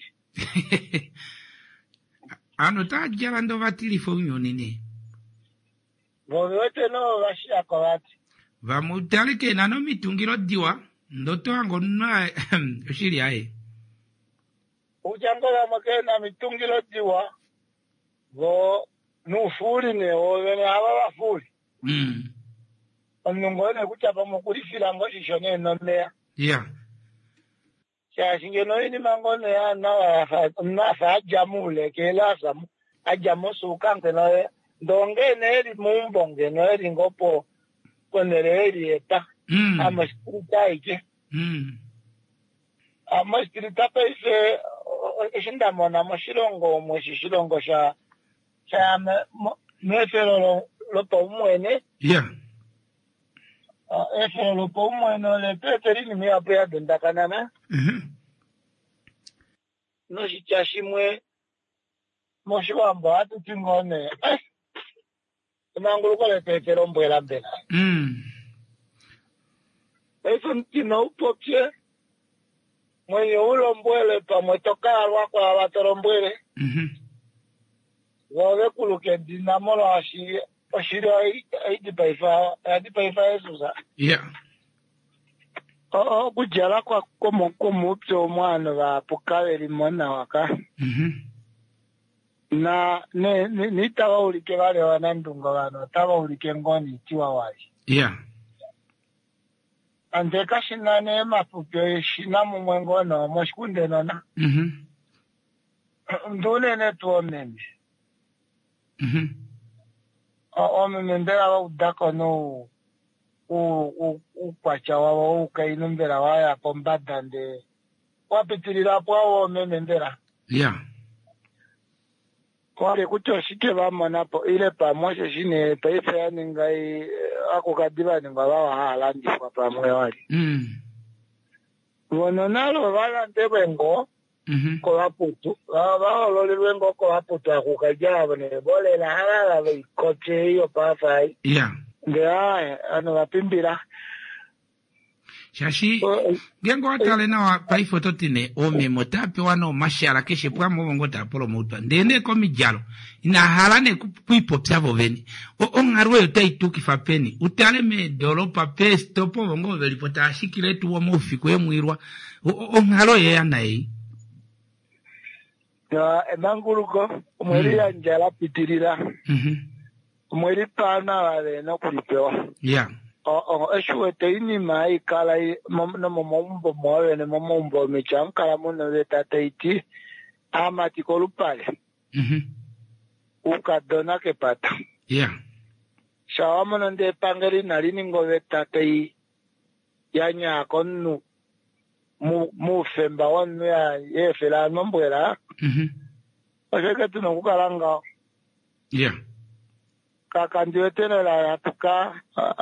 Ano taa jarando vatili fonyo nini? Vovote no vashia kwa wati. Vamutalike nano mitungiro diwa. Ndoto wango nuna ushiri ae. Ujango wa makena mitungiro diwa. Vo nufuri ne ovene hawa wafuri. Omnungone kuchapa mukuri filango shishone nomea. Yeah. Shashinge no ini mangone ya nafa ajamule kelasa ajamosu ukante nawe. Donge neri mumbonge neri ngopo kweneri eta. Ama spirita ike. Ama spirita pa ise ishinda mona moshilongo mweshishilongo sha mefero lopo umwene. Yeah. Efero lopo umwene le peterini miyapu ya dundakanana. No shichashimwe moshiwambo hatu tingone. Mangulu kole petero mbwela mbela. Eso ntino upopye. mwenye ulombwele pamwe tokalwa kwa batorombwele wawe kuluke dinamo la ashiri aidi paifa esuza kujala kwa komupyo omwana bapukale limona waka na nitaba ulike bale wanandunga bano taba ulike ngoni itiwa wali andeka shinane mapupyo shina mumwengo no moshikunde nona ndune netuomeme omeme mbela wa udako no ukwacha wawo ukainu mbela waya pombada nde wapitilila po awo omeme mbela kwale kutoshike bamanapo ile pamwe shine paife yaningai akukadiba ninga bawahalandi kwa pamwe wali wono nalo balandebwengo ko baputu baololelwengo ko baputu akukajaba ne bolela halala beikoche iyo pafai ndia ano bapimbira shashi gengo atale na paifo totine ome motape wano mashara keshe pwa mwongo tapolo mutu ndene komi jalo ina halane kuipo psavo veni ongarwe utaituki fapeni utale me dolo pape stopo wongo velipota ashikile tuwa mofi kwe mwirwa ongaro ye anai emanguruko umweli ya njala pitirira umweli pana wale no kulipewa eshuwete inima ikala no momombo mowe ne momombo michankala muno vetata iti amati kolupale ukadona ke pata shawamono nde pangeri nalini ngovetata i yanya konu mu femba wanu ya yefela nombwela asheke tuno kukalanga kakandiwetenela yatuka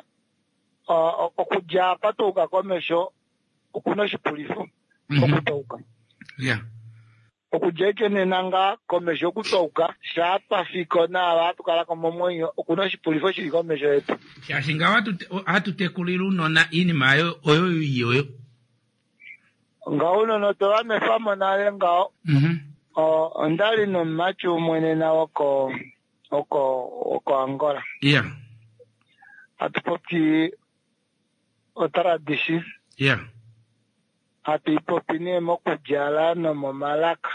okujapa toka komesho okuno shipulifo okutoka okujeke nenanga komesho kutoka shapa fiko na watu kala komomonyo okuno shipulifo shili komesho yetu shashinga watu atutekulira unona ini mayo oyo ngauno no to amefamo nale ngao ndali no machu mwene na oko Angola atupoki otara dishi ati popine mokujala no momalaka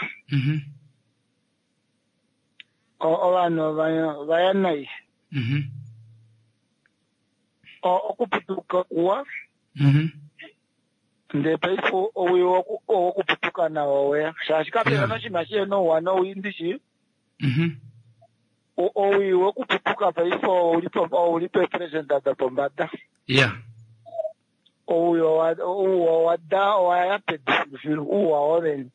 ovano vayanai okuputuka kuwa nde paifo owiwo okuputuka na owe shashikapela no shimashe no wano windishi owiwo okuputuka paifo ulipo presenta da pombata uwo wada wayapedufilo uwo oven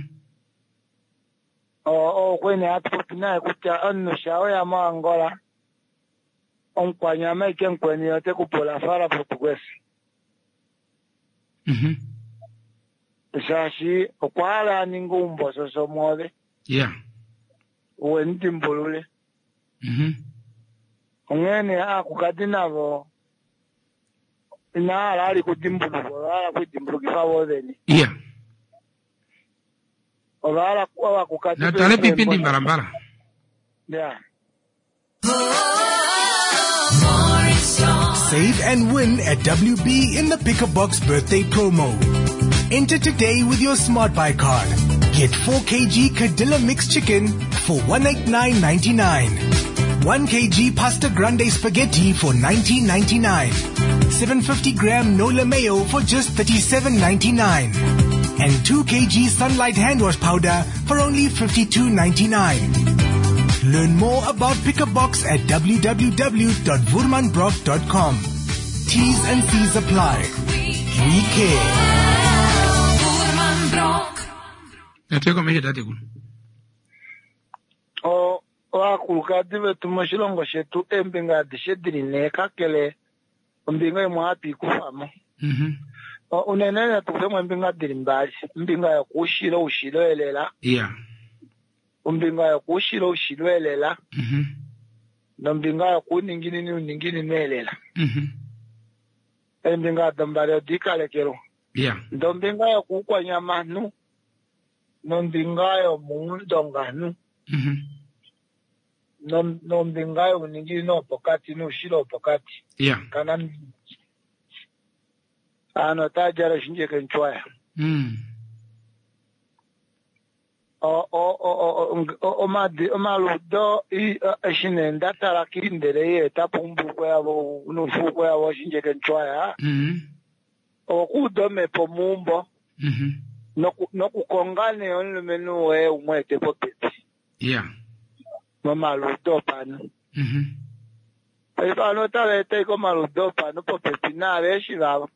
kwene atupopina kuta anno shao ya Angola onkwanya maike nkweni yote kupola fara portuguese shashi okwala ningumbo sosomode uwe ntimbulule ongene akukadinavo ina ali kudimbuluko ala kudimbuluki favozeni ovala kwa kukati na tale pipindi mbarambara Save and win at WB in the Pick a Box birthday promo. Enter today with your Smart Buy card. Get 4 kg Cadilla mixed chicken for $189.99. 1 kg pasta grande spaghetti for $19.99. 750 gram Nola mayo for just $37.99. And 2 kg Sunlight hand wash powder for only $52.99. Learn more about Pick a Box at www.woermanbrock.com. T's and C's apply. We care. Wakukadive tumashilongo shetu embinga dishedrine kakele mbinga imwapi kufamo. Unenene tukufemo mbinga dirimbali. Mbinga ya kushilo ushilo elela. Mbinga ya kushilo ushilo elela. Na mbinga ya kuningini nelela. Mbinga dambari odika lekero. Yeah. Ndombingayo kukwa nyamanu. Ndombingayo mundonganu. Ndombingayo uningiri no pokati no shilo pokati. Yeah. Kana ano tajara shinje kenchwaya. Omaludo shinenda tarakindere ye tapumbuko yabo nufuko yabo shinje kenchwaya. Okudome pomumbo. Nokukongane onlumenu we umwete popeti. Yeah. Maludo pano. Pano talete ko maludo pano popeti na reshi lava.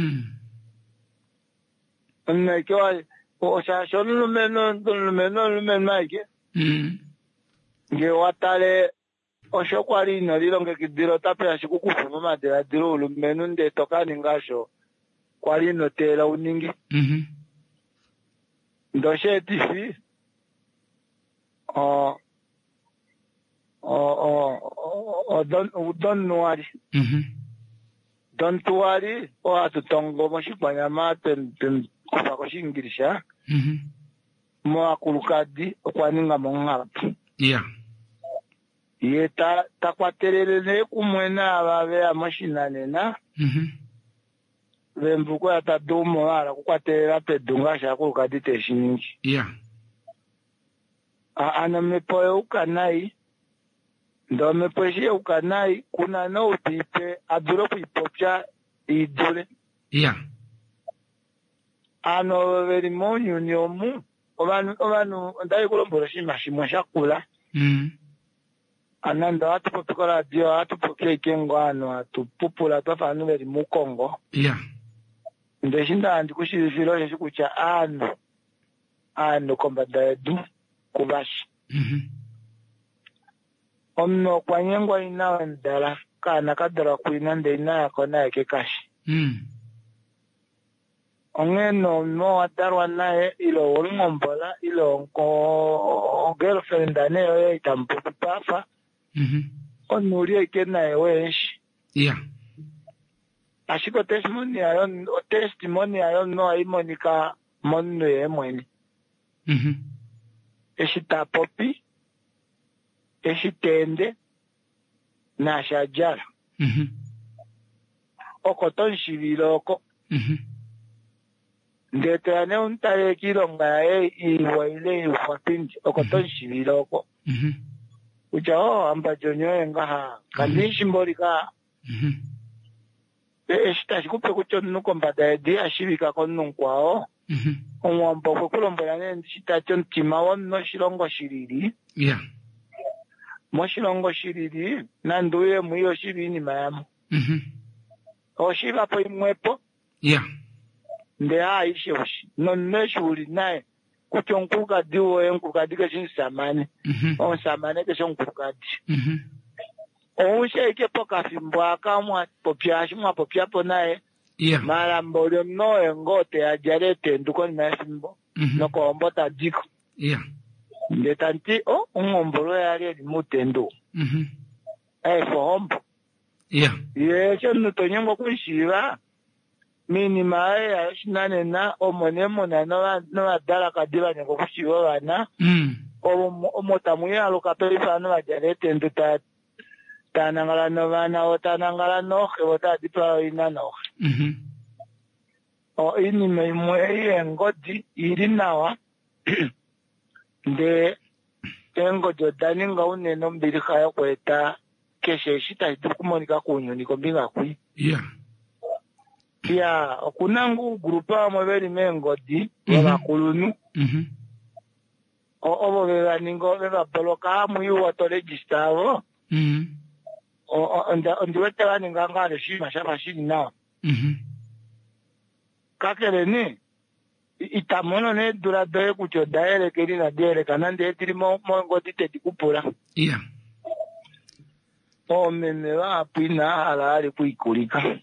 Nnekiwa o sea, son lumeno maike. Nge watale o shokwari no lilonge kidiro tape ashikukufu mama de la diro lumeno nde tokani ngasho kwari no tela uningi. Ndoshe tifi don nuari. Don tuari o atutongo moshipanya maten kufa koshingirisha. Mo akulukadi okwaninga mongapu. Yeah. Ye takwaterele kumwena ababe amashinanena. Bembuko atadumo ara kukwaterela pedunga sha kulukadi teshiningi. Yeah. Ana mepoe ukanai. Ndo mepoe ukanai kuna no utipe aduro kuipopya idule. Yeah. Ano verimonyo nyomu obanu ndai kulombora shima shimwa shakula. Ananda watu potokola dio watu poke kengo ano atupupula tofanu veri mukongo. Yeah. Ndeshinda andikushirifiro shikucha ano kombada edu kubashi. Omno kwanyengwa inawe ndala kana kadara kuinande inaya kona yake kashi. Ongeno no atarwa nae ilo ngombola ilo girlfriend ane yo itampuku pafa. Onurie kena eweshi. Yeah. Ashiko testimony ayon no aimonika monu emweni. Eshita popi. Eshitende. Na shajara. Okoton shiviloko. Ndete ane untaye kilonga iwa ile ufatindi. Okoton shiviloko. Ucha amba jonyo engaha. Kandishi mbolika. Eshita shikupe kucho nuko mbada edi ashivika konu kwao. Omwambo kukulombola nendishita chontima wano shilongo shiriri. Yeah. Moshilongo shiriri nanduye muyo shibini mayamu. Oshiba po imwepo. Yeah. Nde aishe oshi. Nonneshi uli nae. Kucho nkuka diwo nkuka dike shinsamane. Onsamane kesho nkuka di. Onse ike poka fimbwaka mwa popya shimwa popya po nae. Yeah. Mara mbolo no ngote ajarete nduko ni mefimbo. Noko ombota diko. Yeah. Ndetanti ngombolo yale di mutendo. Fombo. Yeah. Yecho nutonyengo kunshiva. Minima ya shinane na omonemo na no adala kadila nyoko kushiva wana. Omotamuye alokapeli no ajarete nduta tanangala no vana otanangala no wota dipa ina no. Ini meimwe ngodi irinawa. Nde tengo jodani nga uneno mbili kaya kweta keshe shita itukumonika kunyo niko mbinga kui. Yeah. Pia kunangu grupa mweveri mengodi wala kulunu. Ovo veva ningo veva boloka hamu yu wato registaro. Ndiwete wani ngangare shima shama shini nao. Kakele ni itamono ne duradoye kucho daere keri na diere kanande etiri mongo tite tikupura. Yeah. Meme wa apina halari kuikulika.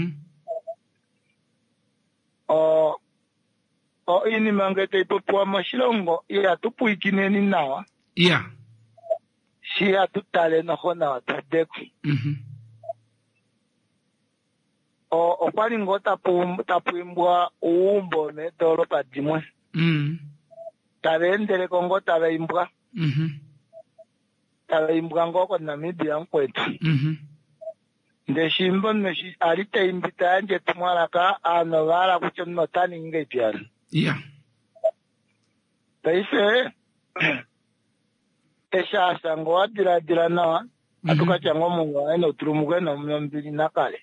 Ini mangete ipopuwa mashilongo iya tupu ikineni nawa. Yeah. Shia tutale na hona watadeku. okwali ngo tapuimbwa uumbo metolo padimwe. Tabendele kongo tabeimbwa. Tabeimbwa ngo kwa Namibia nkwetu. Ndeshimbo neshi alite imbita anje tumwalaka anovara kucho notani nge piano. Taife esha sango adira nawa atuka chango mungo eno turumugwe no mbili nakale.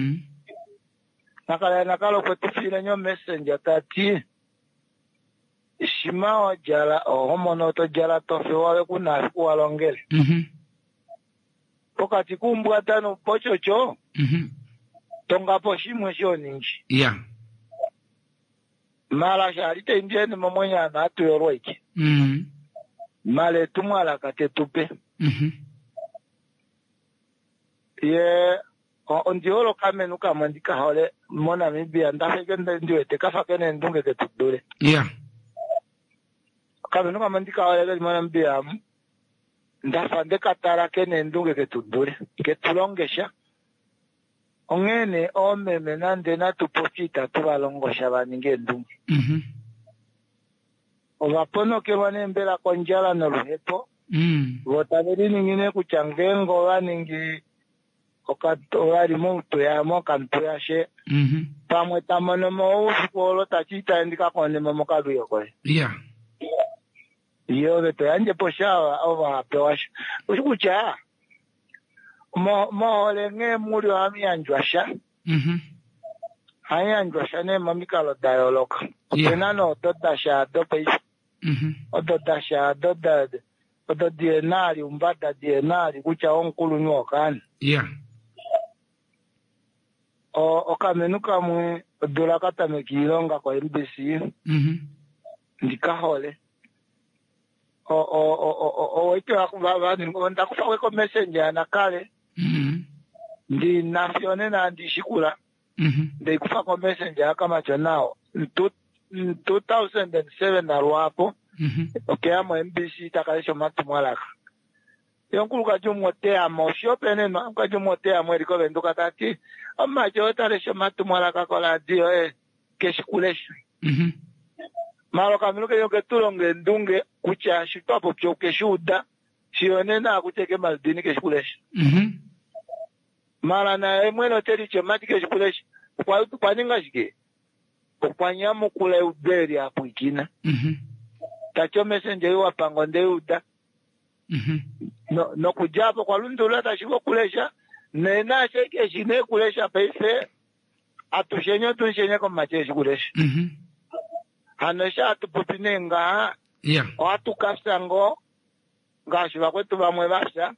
Nakalo kwetu file nyo messenger tati shima wa jala homono to jala tofe wale kuna kuwalongele. Pokati kumbwa tano pochocho. Tonga po shimwe shio ninji. Mala sharite indieni mamwenya na atu yoroiki. Male tumwala kate tupe. Ye ondiolo kame nuka mandika hole mona mibia ndafe gende ndiwe te kafa kene ndunge ke tudure. Kame nuka mandika hole mona mibia ndafa ndekatara kene ndunge ke tudure ke tulongesha. Ongene omeme nande na tupofita tubalongosha baninge ndunge. Ovapono ke wanembela kwa njala na luhepo. Votabiri ningine kuchangengo waningi okatolari mutu ya mokantu ya she. Pamwe tamano mo usikolo tachita indika kone momokalu yokwe. Iyo veto yanje poshawa ova pewasha. Usikucha. Mohole nge muri wa mianjwasha. Hayanjwasha ne mamikalo dialogue. Openano dodasha dope. Ododasha dodad. Ododienari umbada dienari kucha onkulu nyokani. Okamenuka mwe dola kata mekilonga kwa MBC. Ndikahole. Weke wakubaba ndakufa weko messenger na kale. Ndi nafione na ndishikula. Ndi kufa kwa messenger kama chonao. 2007 na ruapo. Amo MBC takalisho matu mwalaka. Yonkulu kajumote amo shopene no kajumote amo eriko benduka tati. Amma jota lesho matu mwalaka kola dio keshikuleshi. Malo kaminuke yonke tulonge ndunge kucha shitopo choke shuda. Shione na kucheke maldini keshikuleshi. Mala na mweno teri chemati keshikuleshi. Kwa ninga shige. Kwa nyamu kule uberi hapo ikina. Tacho messenger yuwa pangonde uda. No kujapo kwa lundula tashigo kulesha. Nena sheke shine kulesha peife. Atushenyo tunshenye kwa macheshi kulesha. Hanesha atupupine nga. Watu kasango. Ngashi wakwetu bamwe basha.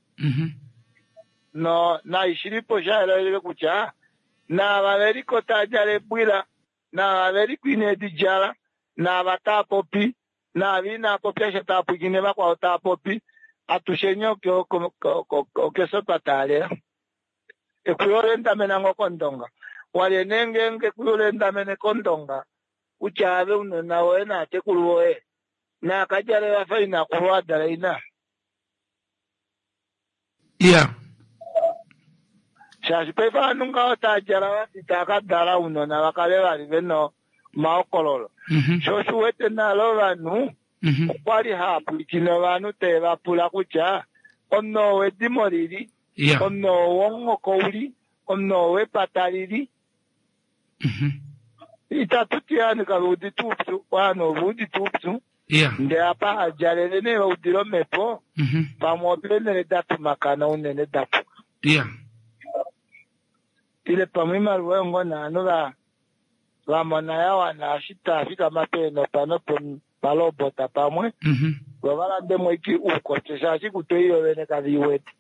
No na ishiripo shaela kucha. Na waveriko tajale bwila. Na waveriko inedijala. Na watapopi. Na vina popesha tapu gineva kwa tapopi atushenyo keso patale ekuyolenda menango kondonga wale nenge kuyolenda mene kondonga uchabe unena wena tekuluwe na kajale wafaina kurwada ina shashi pefa nunga otajala watitaka dala unona wakale wali veno maokololo. Shoshu wete na lo vanu. Kwali hapu ikino vanu te vapula kucha. Ono we dimoriri. Ono wongo kouli. Ono we pataliri. Itatuti anika wudi tupsu. Wano wudi tupsu. Nde apa ajalele ne udiro mepo. Pamwopile nene datu makana unene datu. Ile pamima luengo na anula. Ramana yawa na shita afika mapeno panopo palobota pamwe. Wawala ndemo iki uko. Cheshashi kutuiyo wene kazi wete.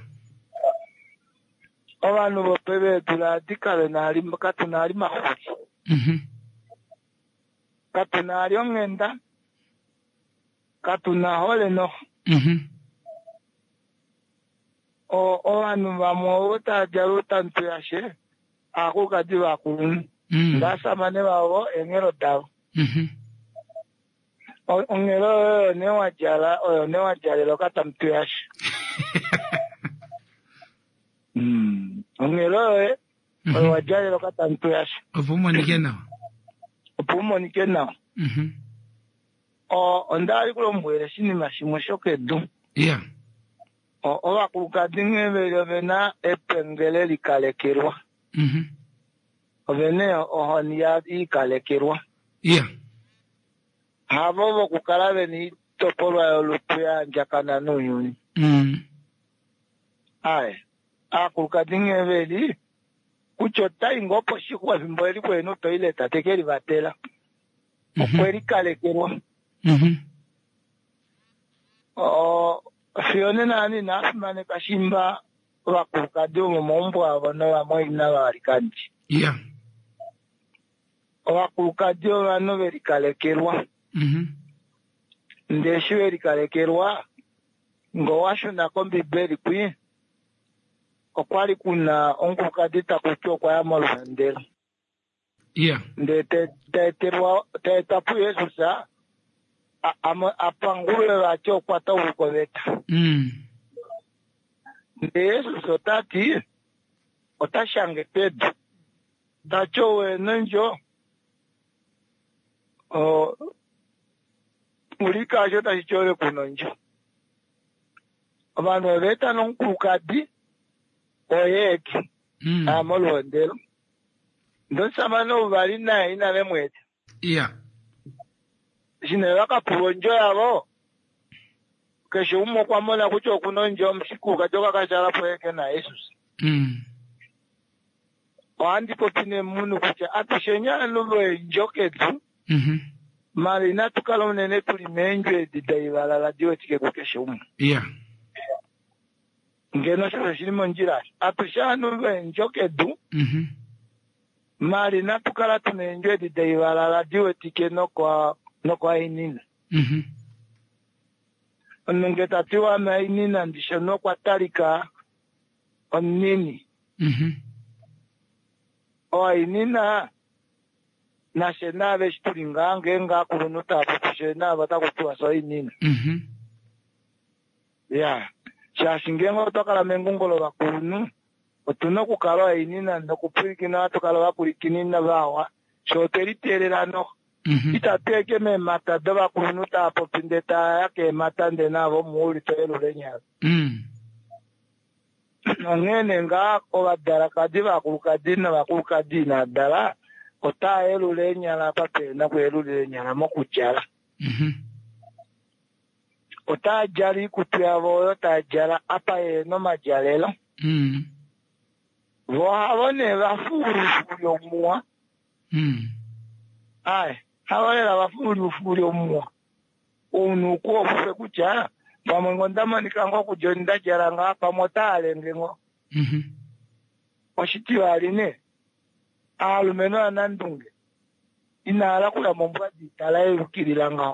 Owanu bopewe tuladika katunari mahuki. Katunari ongenda. Katunahole no. Owanu wamowota jaruta ntuyashe. Aku kadiwa kuluni. Ndasa mane wao engero dawo. Ongero newa jala lokata mtuyashi. Ongero wajale lokata ntuyasha ofumo nikena ondali kulombwele sinima shimwe shokedu yeah obakulukadi ng'ebelyo bena epengele likalekerwa obene ohoni ikalekerwa yeah habo bokukala beni topolwa yolutu yanjakana n'uyuni aye akulukadi ng'ebeli kuchota ingopo shikuwa bimbo eli kwenu toileta tekeli batela okweli kalekerwa fione nani nafumane kashimba bakulukadi omumombo abo nobamoina babalikandi yeah abakulukadi bano belikalekerwa ndeshi belikalekerwa ngowashunako mbibeli kwi okwali kuna onkulukadi takuti okwayama oluhendelo yeah nde tetapu yesu sa apangulwe bacho okwata ubukobeta nde yesu sotati otashange pedu tacho wenenjo mulikacho tachichole kunonjo abantu bebeta nonkulukadi oyeki amolondelo ndosama nobali naye inabe mwete yeah shine bakapulonjo yabo keshe umo kwamona kucho okunonjo mshikuka joka kachala poeke na yesus wandiko pine munu kucha atishenya nubwe njoketu mali natukala unene tulimenjwe didaibala la diwe tike kukeshe umo yeah ngeno shiro shilimo njira atusha nubwe njoketu mali natukala tunenjwe didaibala la diwe tike no kwa inina nungetatiwa na inina ndisho no kwa talika onini o inina na shena beshtulinga ngenga kurunuta kushena batakutua so inina yeah shashingengo tokala mengungolo bakunu otuno kukalo inina ndokupirikina tokala bakulikinina bawa shoteritererano itateke me mata daba kurunuta popindeta yake matande nabo muuli toelulenya ngene nga obadala kadi bakulukadi na bakulukadi na dala ota elulenya la pape na kwelulenya na mokuchala ota jali kutuyabo ota jala apa no majalelo vo habone bafuru yomwa ai habone bafuru yomwa onu ko fe kucha pamongo ndamani kango kujonda jaranga pamotale ngengo oshitiwa aline alumeno anandunge inala kula mombadi tala erukililanga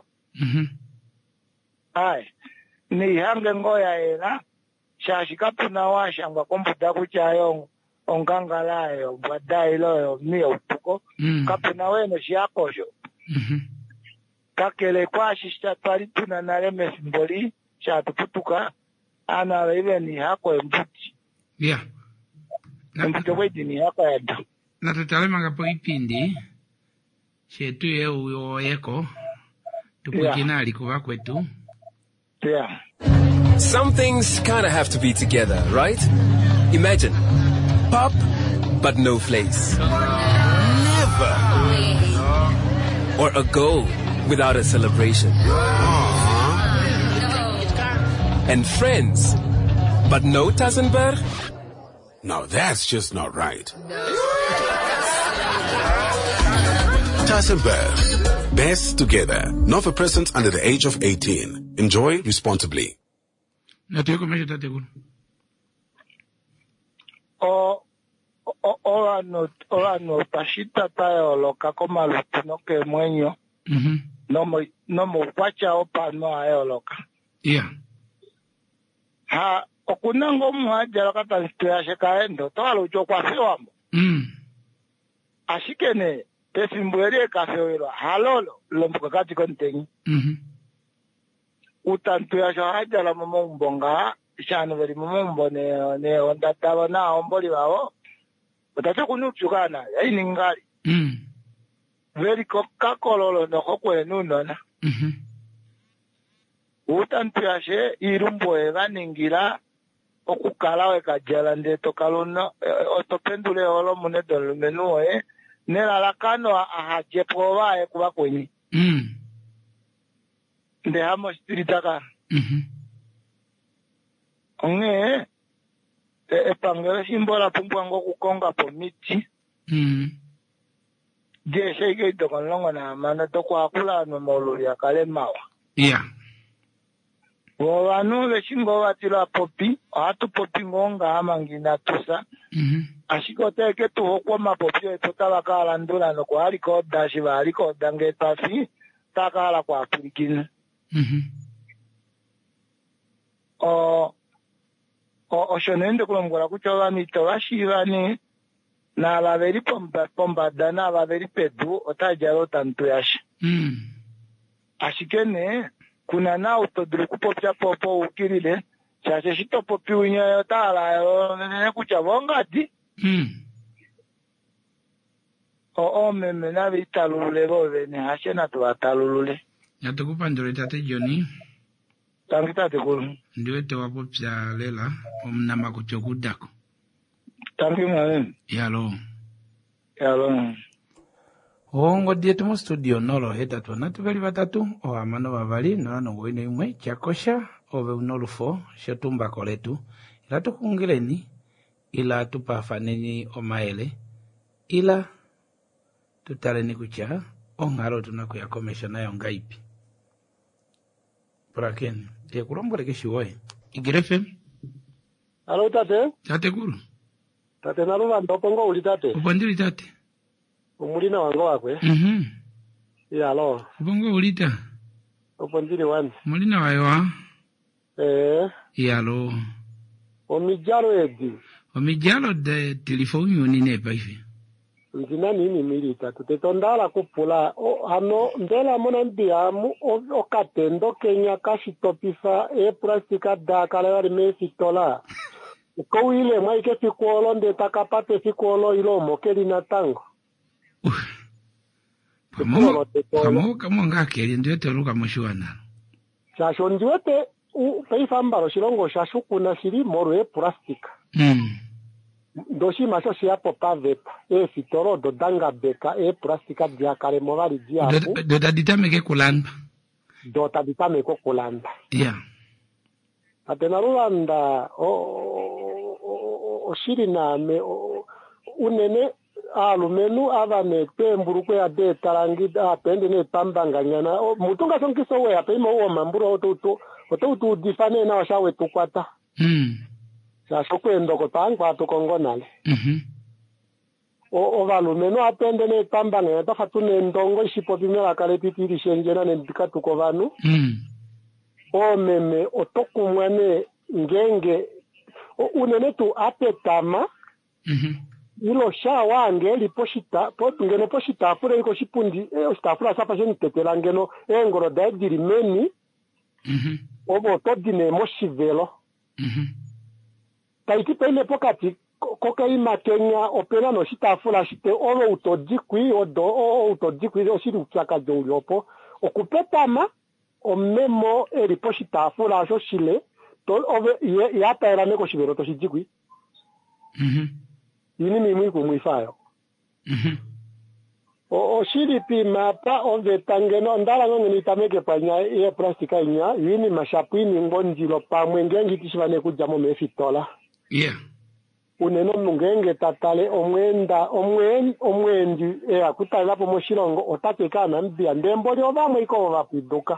ai ni hange ngoya era shashikapuna washanga komputa kuchayo ongangalayo badailo mi utuko kapuna weno shiakosho kakele kwa shishta twali tuna naleme simboli shatuputuka ana ibe ni hako embuti yeah embuti kwedi ni hako yada na tutalema ngapo ipindi shetu ye uyo yeko tupukinali kuwa kwetu yeah some things kind of have to be together, right? Imagine pop but no flakes, Never. or a go without a celebration. And friends, but no Tassenberg? Now that's just not right. Tassenberg. Best together. Not for persons under the age of 18. Enjoy responsibly. Orano pashita tayo loka koma lutino ke mwenyo. No mo kwacha opa no ayo loka. Yeah. Ha okunango mwaja lokata nstuya shekaendo toa lucho kwa fiwambo. Ashikene pesimbuere kafewelo halolo lombuka kati kontengi. Utantuya shahaja la mbonga shanu veri mbone ne ondataba na omboli wao. utacho kunupyukana yaini ngali veri kakololo noko kwenu nona utantuyashe irumbo eganingira okukala wekajala ndeto kalona otopendule olo munedolo menuwe nelalakano ahaje provae kuba kwenye ndehamo spiritaka onge epangele simbola pumbwango kukonga po miti je shege dokonlongo na mana tokwa kula no molo ya kale mawa wanu leshingo watila popi atu popi ngonga amangina tusa ashikote tu hokwa mapopi etotala kala ndula no kwa aliko dashi ba aliko dange tafi takala kwa aplikina oshonende kulongora kuchola mitowashivani na ababeri pombada na ababeri pedu otajalo tantu yashi ashikene kuna na utodiri kupopya popo ukirile chashe shitopopi unyayo tala nene kuchabongati meme na vitalulule bovene hashe na tuwatalulule yatukupa ndore tate Johnny tangitate kulu ndiwe tewapopya lela omnama kuchokudako tangi mwale yalo Ongo dietu mu studio nolo heta tuanatu veli batatu o amano vavali nolano ngoine imwe chakosha ove unolufo shotumba koletu ila tukungileni ila tupafaneni omaele ila tutaleni kucha ongaro tunakuyakomesha nayo ngaipi Praken kulombo keshiwoe igirefe Alo tate kuru tate naluva ndopongo uli tate upandili tate umulina wango wakwe alo upongo ulita upandili wani mulina waewa alo omijalo de telefoni uninepa hivi nzina nini milita tutetondala kupula ano ndela mona ndiamu okatendo kenya kashitopisa plastika dakala wali mefitola uko ile maike fikuolo ndeta kapate fikuolo ilomo kelina tango Kamo kamo ngakeli ndiwete luka mshuana shasho ndiwete peifambaro shilongo shashukuna shili morwe plastika doshi masho siapo pavepa fitoro do danga beka plastika diakale movali diapu do daditame ke kulanda do daditame ko kulanda atena Rwanda o shiri name unene alumenu avane pemburu kwe ade tarangi apende ne pambanganyana mutunga sonkiso we apema uo mamburo oto difane na washawe tukwata sasa kwendo ko tangwa tukongonale o valumenu apende ne pambanganyana tafatune ndongo shipo bimela kale pitiri shenjena ne ndikatuko vanu o meme otokumwane ngenge unene tu apetama ilo shawa ngeli poshita ngeno poshita fure iko shipundi ostafura sapa jeni tetela ngeno engoro dadiri meni obo todine moshivelo taiti pele pokati koka ima Kenya opera no shitafura shite olo utodikwi utodikwi oshiru kyaka jonyopo okupetama omemo eri poshitafura sho shile to ove yata era neko shivelo to shijikwi yini mimi kumwifayo shiri pima pa ove tangeno ndala ngene itameke panya plastika inya yini mashapini ngonjilo pamwe ngengi tishivane kujamo mefitola uneno mungenge tatale omwendi akutala po moshilongo otatekana mbia ndembo lyo bamwe iko bapiduka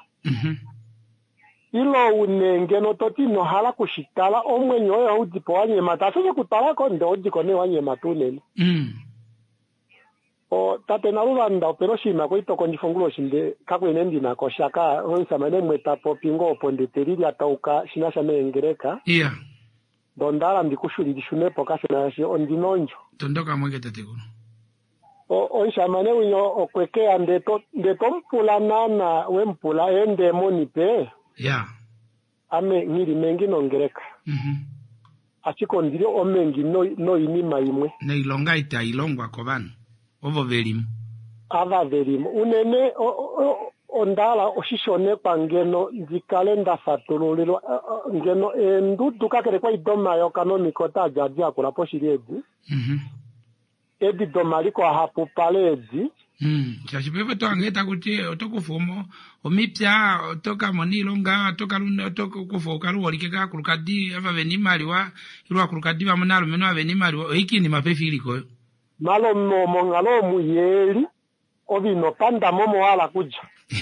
ilo unenge no toti no hala kushitala omwenyo oyo udipo wanyema tasoje kutala ko ndo udiko ne wanyema tunene tate na Rwanda pero shima ko itoko ndifungulo shinde kakwene ndina ko shaka onsa mane mwetapo pingo ponde terili atauka shinasha mengereka dondala ndikushuri dishunepo kasina shi ondinonjo tondoka mweke tate kuno onsa mane unyo okwekea ndeto mpula nana wempula ende monipe ame ngiri mengi nongereka achikondire omengi no inima imwe ne ilonga ita ilongwa ko banu ovo velimu ava velimu unene ondala oshishone pangeno ndikalenda fatululilo ngeno ndudu kakere kwa idoma yo kanoniko ta jadi akula poshiredi edi doma liko hapo paledi chashipepo twangeta kuti otokufumo omipya otoka monilonga otoka kufoka luolikeka kulukadi ava venimali wa ilwa kulukadi wa munalo meno venimali wa ikini mapefiliko malo momo ngalo muyeli ovino panda momo wala kuja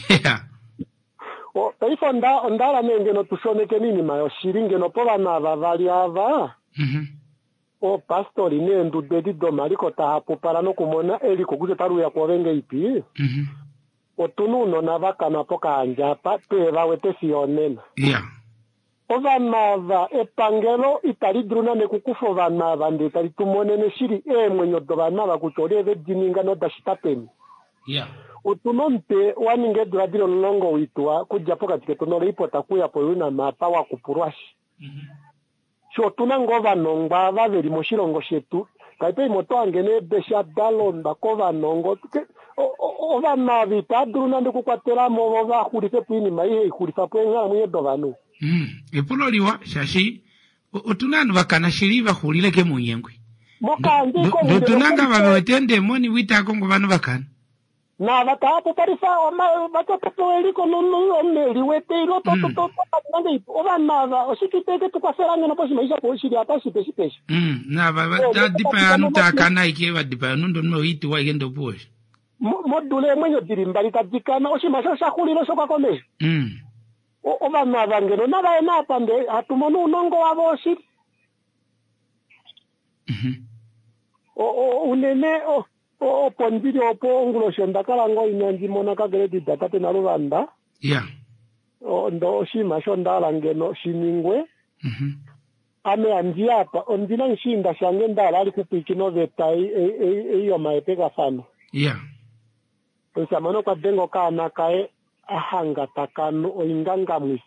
taifo ondala nengeno tushoneke nini mayo shiringeno pola na vavali ava o pastori nendu dedi domaliko tahapo para no kumona eliko kuje taruya kuovenge ipi otununo na vakana poka anjapa peva wete sionena ovanava epangelo italidruna nekukufo vanava ndetali tumonene shiri mwenyo do vanava kuchoreve dininga no dashitapeni utunompe waninge duradiro longo witwa kuja poka tiketonole ipota kuya poyuna mapa wa kupurwashi sho tunangova nongwa vaveri moshilongo shetu kaipe moto angene besha dalonda kova nongo ovanavi tadruna ndikukwatela mo vahulise pwini maihe ihulisa pwenga mwedo vanu epuloliwa shashi otunanu vakana shiri vahulileke munyengwe tunanga vavewetende moni wita kongo vanu vakana na vatapo parisa vatapo eliko no meliwete ilo toto nande ovana osikiteke tukwaseranga no poshi maisha poshiri atashi peshi na vava dipa anu takana ikeva dipa anu ndo hiti wa igendo poshi module mwenyo dirimbali kadikana oshimasha shakulilo shoka kome ovana vangeno na vaena pande hatumono unongo wavo oshiri unene pondiri opo ongulo shondakala ngo inonji mona kagredi datate na Rwanda ndo shima shondala ngeno shiningwe ame andiapa ondina nshinda shange ndala ali kupikino vetai iyo maepeka fano osamano kwa dengo kana kae ahanga takano oinganga mwisi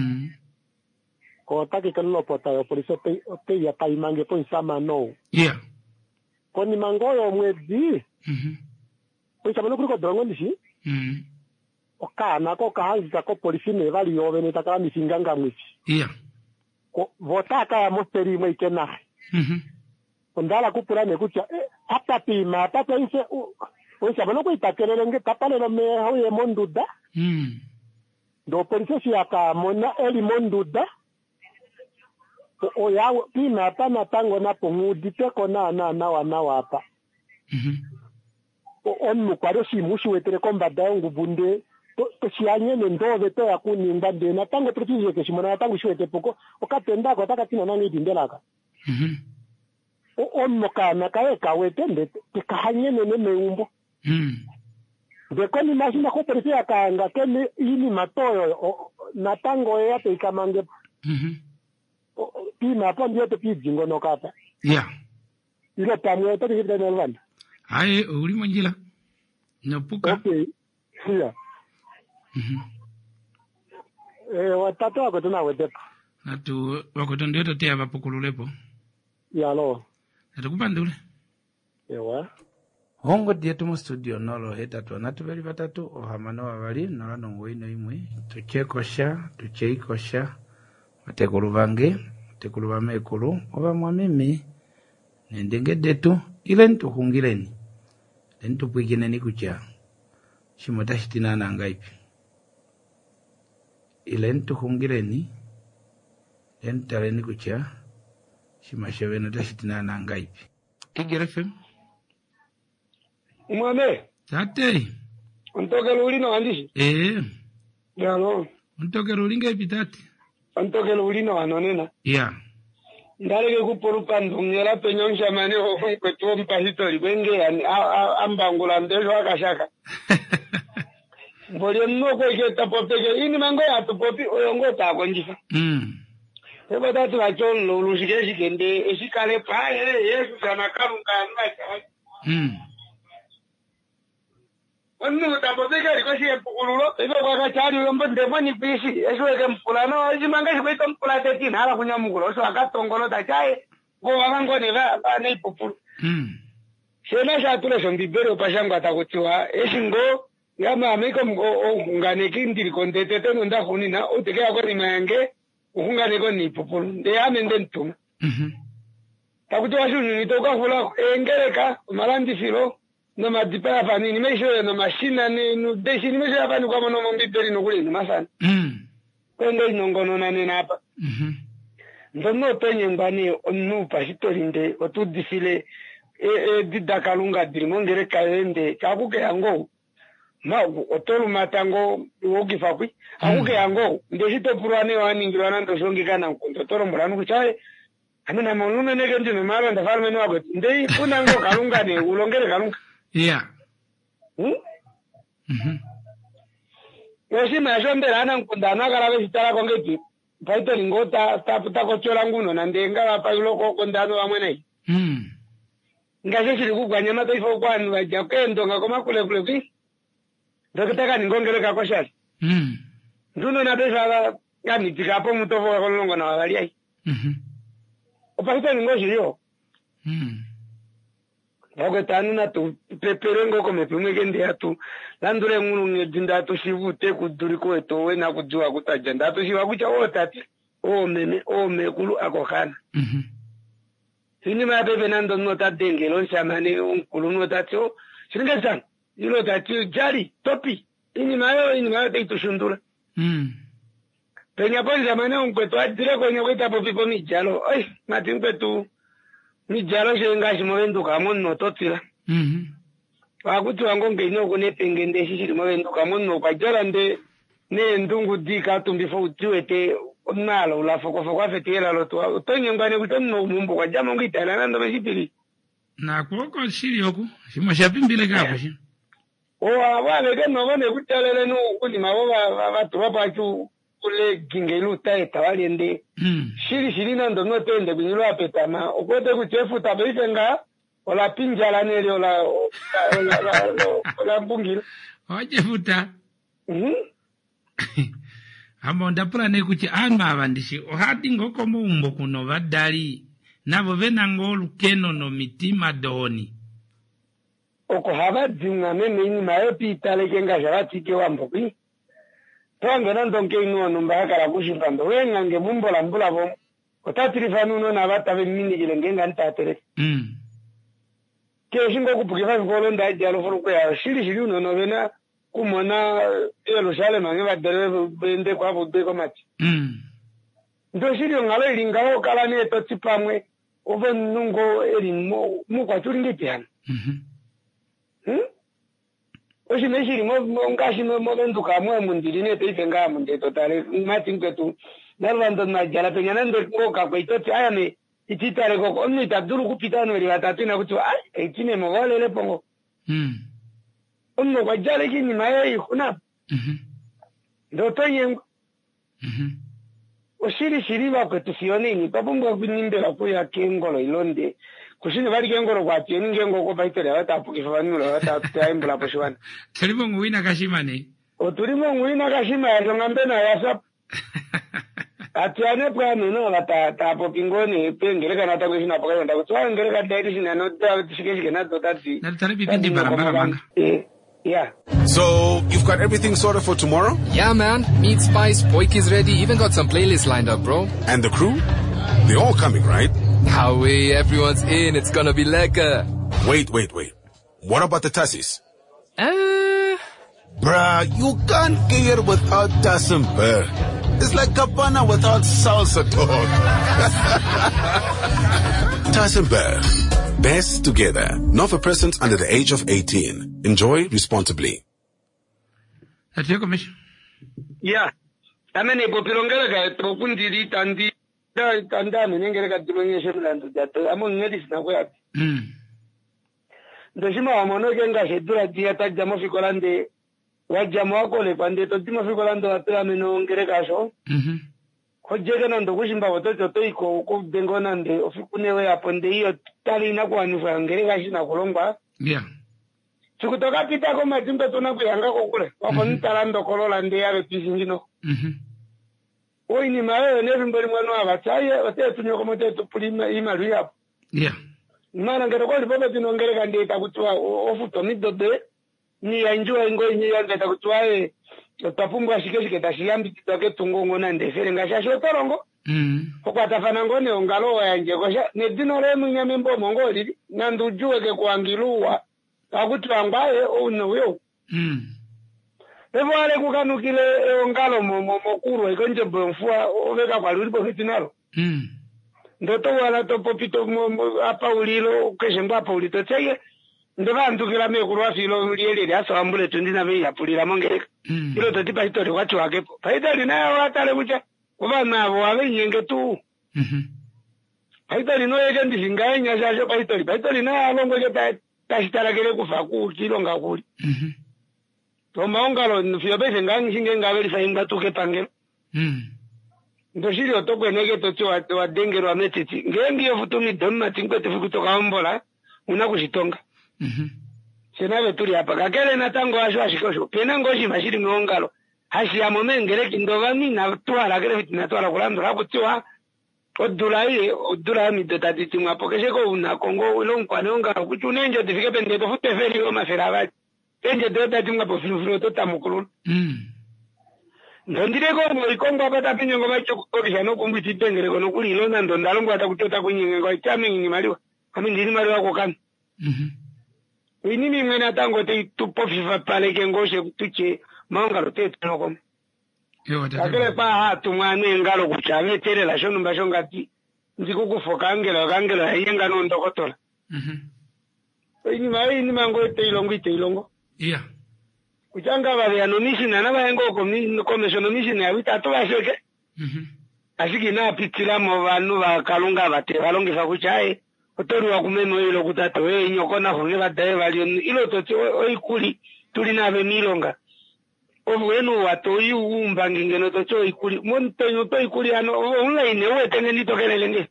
ko takikano potayo poliso te ya paimange po insama no koni mangoyo mwezi osamano kuliko drongo ndishi okana ko kahanza ko polisi ne bali yovene takala misinganga mwisi ko votaka ya mosteri mwe ikena ondala kupura ne kucha hapa pima tata inse osamano ko itakelele nge tapalelo me hoye monduda ndo polisi yaka mona eli monduda oya pina pana tango na pongudite kona na wapa onu kwaro shimushi wetere kombada yangu bunde to shianye ndove to yakuninda ndena tango tutije ke shimona tango shiwete poko okatenda ko takatina nani dindelaka onu kana kae kawete ndete kahanye ne meumbo de koni mashina ko polisi akanga kene ini matoyo na tango yate ikamange pina hapo ndio tupijingo nokata ile tamwe to hivyo na Rwanda aye uli monjila nopuka watatu wako tunawetepa natu wako ndio totea vapokululepo lo natukupandule ewa hongo dietu mu studio nolo hetatu natu bali batatu ohamano abali nolano ngoino imwe tucheikosha matekulu bange tekulu bamekulu oba mwamimi nendenge detu ile ntuhungireni nentupwikineni kucha shimota shitina nangaipi ile ntuhungireni entaleni kucha shimashaweno tashitina nangaipi Igerefem umame tate untoke lulino andishi yalo untoke lulinga ipitati untoke lulino anonena ndaleke kuporupa ndungela penyonsha mane okwetu mpahitori kwenge ambangula ndejo akashaka mbole mnoko iketa popeke ini mango yatu popi oyongo tako njisa eba tatu wacholo ulushike shikende eshikale pae yesu sana karunga nwacha Onu tapoteka likoshi epukululo. Ipo kwa kachari yombo ndemoni pisi. Esu eke mpulano. Ajimanga shikuito mpulate tina. Hala kunya mkulo. Oso akatongolo tachaye. Go wakango ni vane ipupulu. Shena shatule sombibere upashangu atakutiwa. Eshingo. Yama amiko unganeki ndiri kontete nunda kunina. Utekea kwa ni mayange. Unganeko ni ipupulu. Nde yame ndentuma. Takutiwa shunu nitoka kula. Engereka. Malandi filo. No madipaya fani nimesho no mashina ni deshi nimesho hapa ni kwa mono mbiberi no kule ni masana. Kwendo inongono na nena hapa. Ndono penye mbani onu pasitorinde otu difile didakalunga dirimongere kalende kakuke yango ma otolu matango wogifakwi akuke yango ndeshito purane waningirwana ndosongi kana nkondo toro muranu kuchaye amena molume nege ndino mara ndafalme no ago ndei kunango kalunga ne ulongere kalunga. Yeah. Yoshi masombe rana nkundana kala besitala kongeti. Paito lingota taputa kochola nguno na ndenga apa iloko kondano wamwene. Ngaje shiri kugwanya mata ifo kwanu waja kwendo ngakoma kule kule kwi. Ndokitaka ningongere kakoshali. Nduno na pesa ngani tikapo mutovo wa kolongo na wagalia. Opaito lingoshi yo. Bako tanu na tu preperengo kome pumeke ndiatu landure ngunu ngedinda tu shivute kuduriko eto we na kujua kutajenda tu shiva kucha otati o mekulu akokana. Hini mapepe nando nota denge lonsamane unkulu nota tio shiringa san ilo tati jari topi ini mayo teitu shundula. Penya ponza mane unkweto adire kwenye kweta popipo mijalo oi mati unkwetu mijalo shengashi movenduka monno totila. Wakuti wangonge inoko nepengende shishiri movenduka monno kwa jara nde ne ndungu dika tumbifo utiwete nalo ulafoko kwa fetiela lotu utonye ngane kutono mumbo kwa jama ngitala nando meshipili. Na kuoko shiri yoku shimo shapimbile kapo shi. Wale keno wane kutalele no kuni mawoga watu wapachu kule gingelu taeta wali ende. Shiri nando no tende binyilo apetama okote kuchefu tabifenga ola pinjala neli ola mbungila. Oje futa. Amonda prane kuchi anu avandishi ohati ngoko mumbo kuno vadali navo venango lukeno no mitima doni. Oko hava dzinga meme ini mayopi italeke nga jaratike wamboki. Twange nandonke inu onumba kala kushipando wenga nge mumbo la mbula vomo. Otatirifanu no na vata mini jilengenga ntatere. Keshingo kupukiva vikolo ndaji alofuru kwa shiri uno novena kumona Yerusalemu nge vadere bende kwa budeko mati. Ndo shiri ngalo ilingao kala ne toti pamwe ove nungo elimo mukwa turingi piano. Oshi meshiri ngashi movenduka mwe mundiri ne teifenga munde totale mati nkwetu nalvando na jala penya nende ngoka kwa itoti ayame ititare koko onni taduru kupitano ili watatu na kutu itine mwale le pongo. Onno kwa jale kini maye ikuna. Ndoto yengu. Oshiri wako fionini papumba kunimbe kuya kengolo ilonde. Kushini bali kengolo kwa tieni ngengo ko baitele watapukifanula watataembula poshwana. Tulimo nguina kashimane. Tulimo nguina kashima ya ngambe na yasa. Atiane plano no la popingoni pengeleka na tago shina paka nda kutwa ngeleka dairi shina no da tishike na dotati. Na taribi bindi barabara banga. Yeah. So, you've got everything sorted for tomorrow? Yeah, man. Meat, spice, poik is ready. Even got some playlists lined up, bro. And the crew? They're all coming, right? Howie, everyone's in. It's gonna be lekker. Wait. What about the tassis? Bruh, you can't get it without Tassimber. It's like Cabana without salsa, dog. Tassimber. Best together. Not for persons under the age of 18. Enjoy responsibly. That's your commission. Yeah. Amene popilongela ka tokundiri tandi tanda menengela ka dilonyeshe mlandu dato amon ngedis na kwa. Ndoshima wamono kenga shedura dia tajamo fikolande wajamo wako le pande to dimo fikolando atla meno ngere kasho. Hojega nando kushimba watoto toiko ko dengona nde ofikunewe aponde hiyo tali na kwa nufa ngere kashi na kulomba. Yeah. Sikutoka pita ko matimbe tunakuyanga kokule. Wako ntalando kolola ndi yabe pisingino. Oi ni mawe ne bimbali mwana abachaye wate tunyoko mote tupulima imalu yapo. Yeah. Mana ngero ko lipobe tinongereka ndeta kutwa ofuto midode ni yanjua ingoi ni yanda takutwa tapungwa shike tashiyambi titoke tungongo na ndefere ngashasho torongo. Kwa tafana ngone ongalo yanje kosha ne dinore munyame mbo mongoli nandujuwe ke kuangiluwa akutwa mbaye ono yo. Evo ale kukanukile ongalo mokuru ikonje bonfua oveka kwa lulipo fitinalo. Ndoto wala topo pito apa ulilo keshemba apa ulito cheye ndova ndukila mekurwa filo liele aso ambule tundina be yapulira mongereka. Ilo totipa hitori watu wakepo. Paitali nayo watale kucha kuba nabo wabe nyenge tu. Paitali no yeke ndisinganya shasho paitali nayo alongo je tashitalagele kufa ku kilonga kuli. To maongalo nfio bese ngangi singe ngabeli saimba tuke pangelo. Ndoshiri otokwe nege tocho wa dengero wa metiti. Ngengi yofutumi doma tingwe tefukutoka ombola. Unakushitonga. Senabe tuli hapa. Kakele natango asho ashikosho. Pena ngoshi mashiri miongalo. Hashi ya momengere kindovami na tuwa lagere fitina tuwa lakulando. Haku tuwa odula midotati timu apokesheko unakongo ulongkwane ongalo. Kuchunenjo tifike pendeto fute feri oma ferabati. Penje dota timu apofilu tota mukulun. Ndondireko mo ikongo apata pinyongo macho kokisha no kumbiti tengere kono kuli lona ndondalongo atakutota kunyinge kwa chami ni maliwa kami ndini maliwa ko kan inini mwena tango te tupofifa pale kengoshe tuche mangalo te tnoko akele pa hatu mwane ngalo kuchave tere la shono mbashonga ti ndikukufoka angelo yenga no ndokotola ini mango te ilongo yeah. Kuchanga bale anomisi na nabayengo komisionomisi na wita to basheke. Asiki na pitila mo banu ba kalunga bate balongisa kuchae. Otori wa kumeno ilo kutato nyoko na honge badaye bali ilo toti oikuli tuli na be milonga. Obwenu watoyi umbangi ngeno tocho oikuli montenyo to ikuli ano online wetenge nitokelelenge.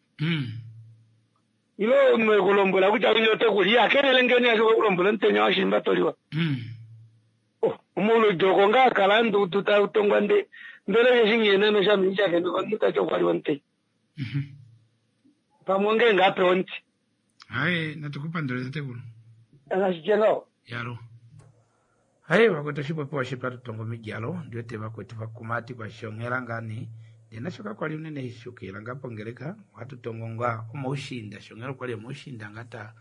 Ilo mwe kulombola kucha ilo to kuli akelelenge ni aso kulombola ntenyo ashimba toliwa. Umulo joko nga kalandu tutongwande mbele yeshingena mesha minja kendo konduta chokwali wonte pamonge ngape onti hai natukupa ndole tetekulo anashijelo yalo hai wakota shipo po shipa tutongo mijalo ndio te bakoti bakumati kwa shongera ngani denashoka kwali unene shukira ngapongereka watu tongongwa umushinda shongera kwali umushinda ngata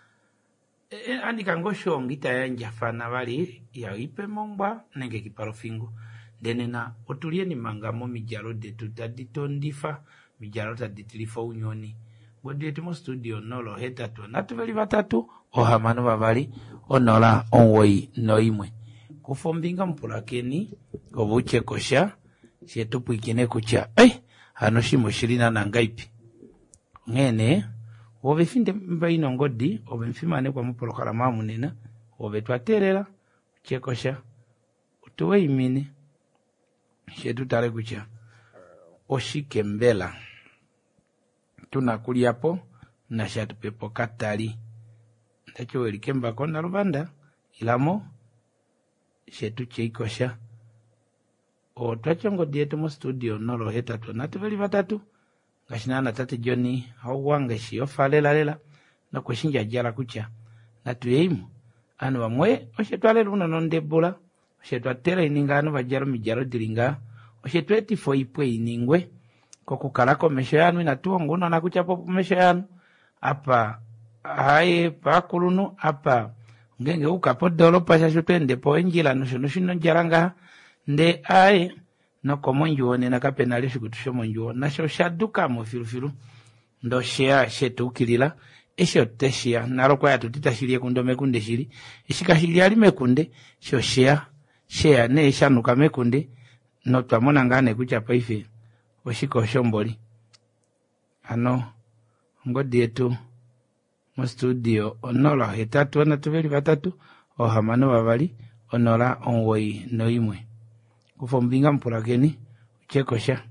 andika ngosho ngita ya njafana bali ya ipe mongba nenge kiparofingo denena otulie ni mangamo mijalo de tutaditondifa mijalo taditilifa unyoni bodi etimo studio nolo hetatu natuveli batatu ohamano babali onola onwoi noimwe kufombinga mpulakeni obuche kosha shetupu ikine kucha hano shimo shirina na ngaipi ngene obe finde mbaino ngodi obe mfimane kwa mupolokala mamunena obe twaterera chekosha utuwe imini shetu tare kucha oshike mbela tunakuliapo na shatu pepo katali ndacho welikemba kona rubanda ilamo shetu cheikosha o twachongo dieto mo studio nolo hetatu natuveli batatu gashinana tate Johnny hauwanga shio falela na kushinja jala kucha natuyeimu anu bamwe oshetwale luna nondebula oshetwatera iningano bajaro mijaro diringa oshetweti foipwe iningwe kokukalako mesho yanu inatuongo na kucha popo mesho yanu apa hae pakulunu apa ngenge ukapo dolopa shashutende po enjila nushino jaranga nde ae no komonjuone na kapenali shikutusho monjuo na sho shaduka mo filu ndo share shetu kilila esho teshia naro kwa tutitashiriye kundome kunde shiri ishikashiriya limekunde sho share ne shanuka mekunde no twamona ngane kucha paife oshiko shomboli ano ngodi yetu mu studio onola hetatu na tuveli batatu ohamano babali onola onwoi noimwe kufombinga mpulakeni uchekosha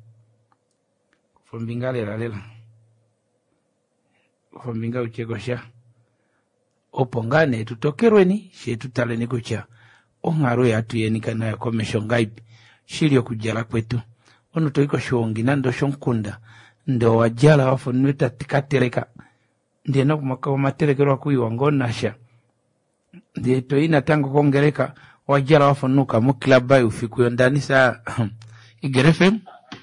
kufombinga lela kufombinga uchekosha opongane tutokerweni she tutaleni kucha ongaro yatu yenikana ya komesho ngaipi shilio kujala kwetu ono toiko shongi nando shonkunda ndo wajala wafo nweta tikatereka ndiye na kumakawa materekero kuiwa ngonasha ndiye toina tango kongereka wajala wafo nuka mukilabai ufiku yondani saa igerefem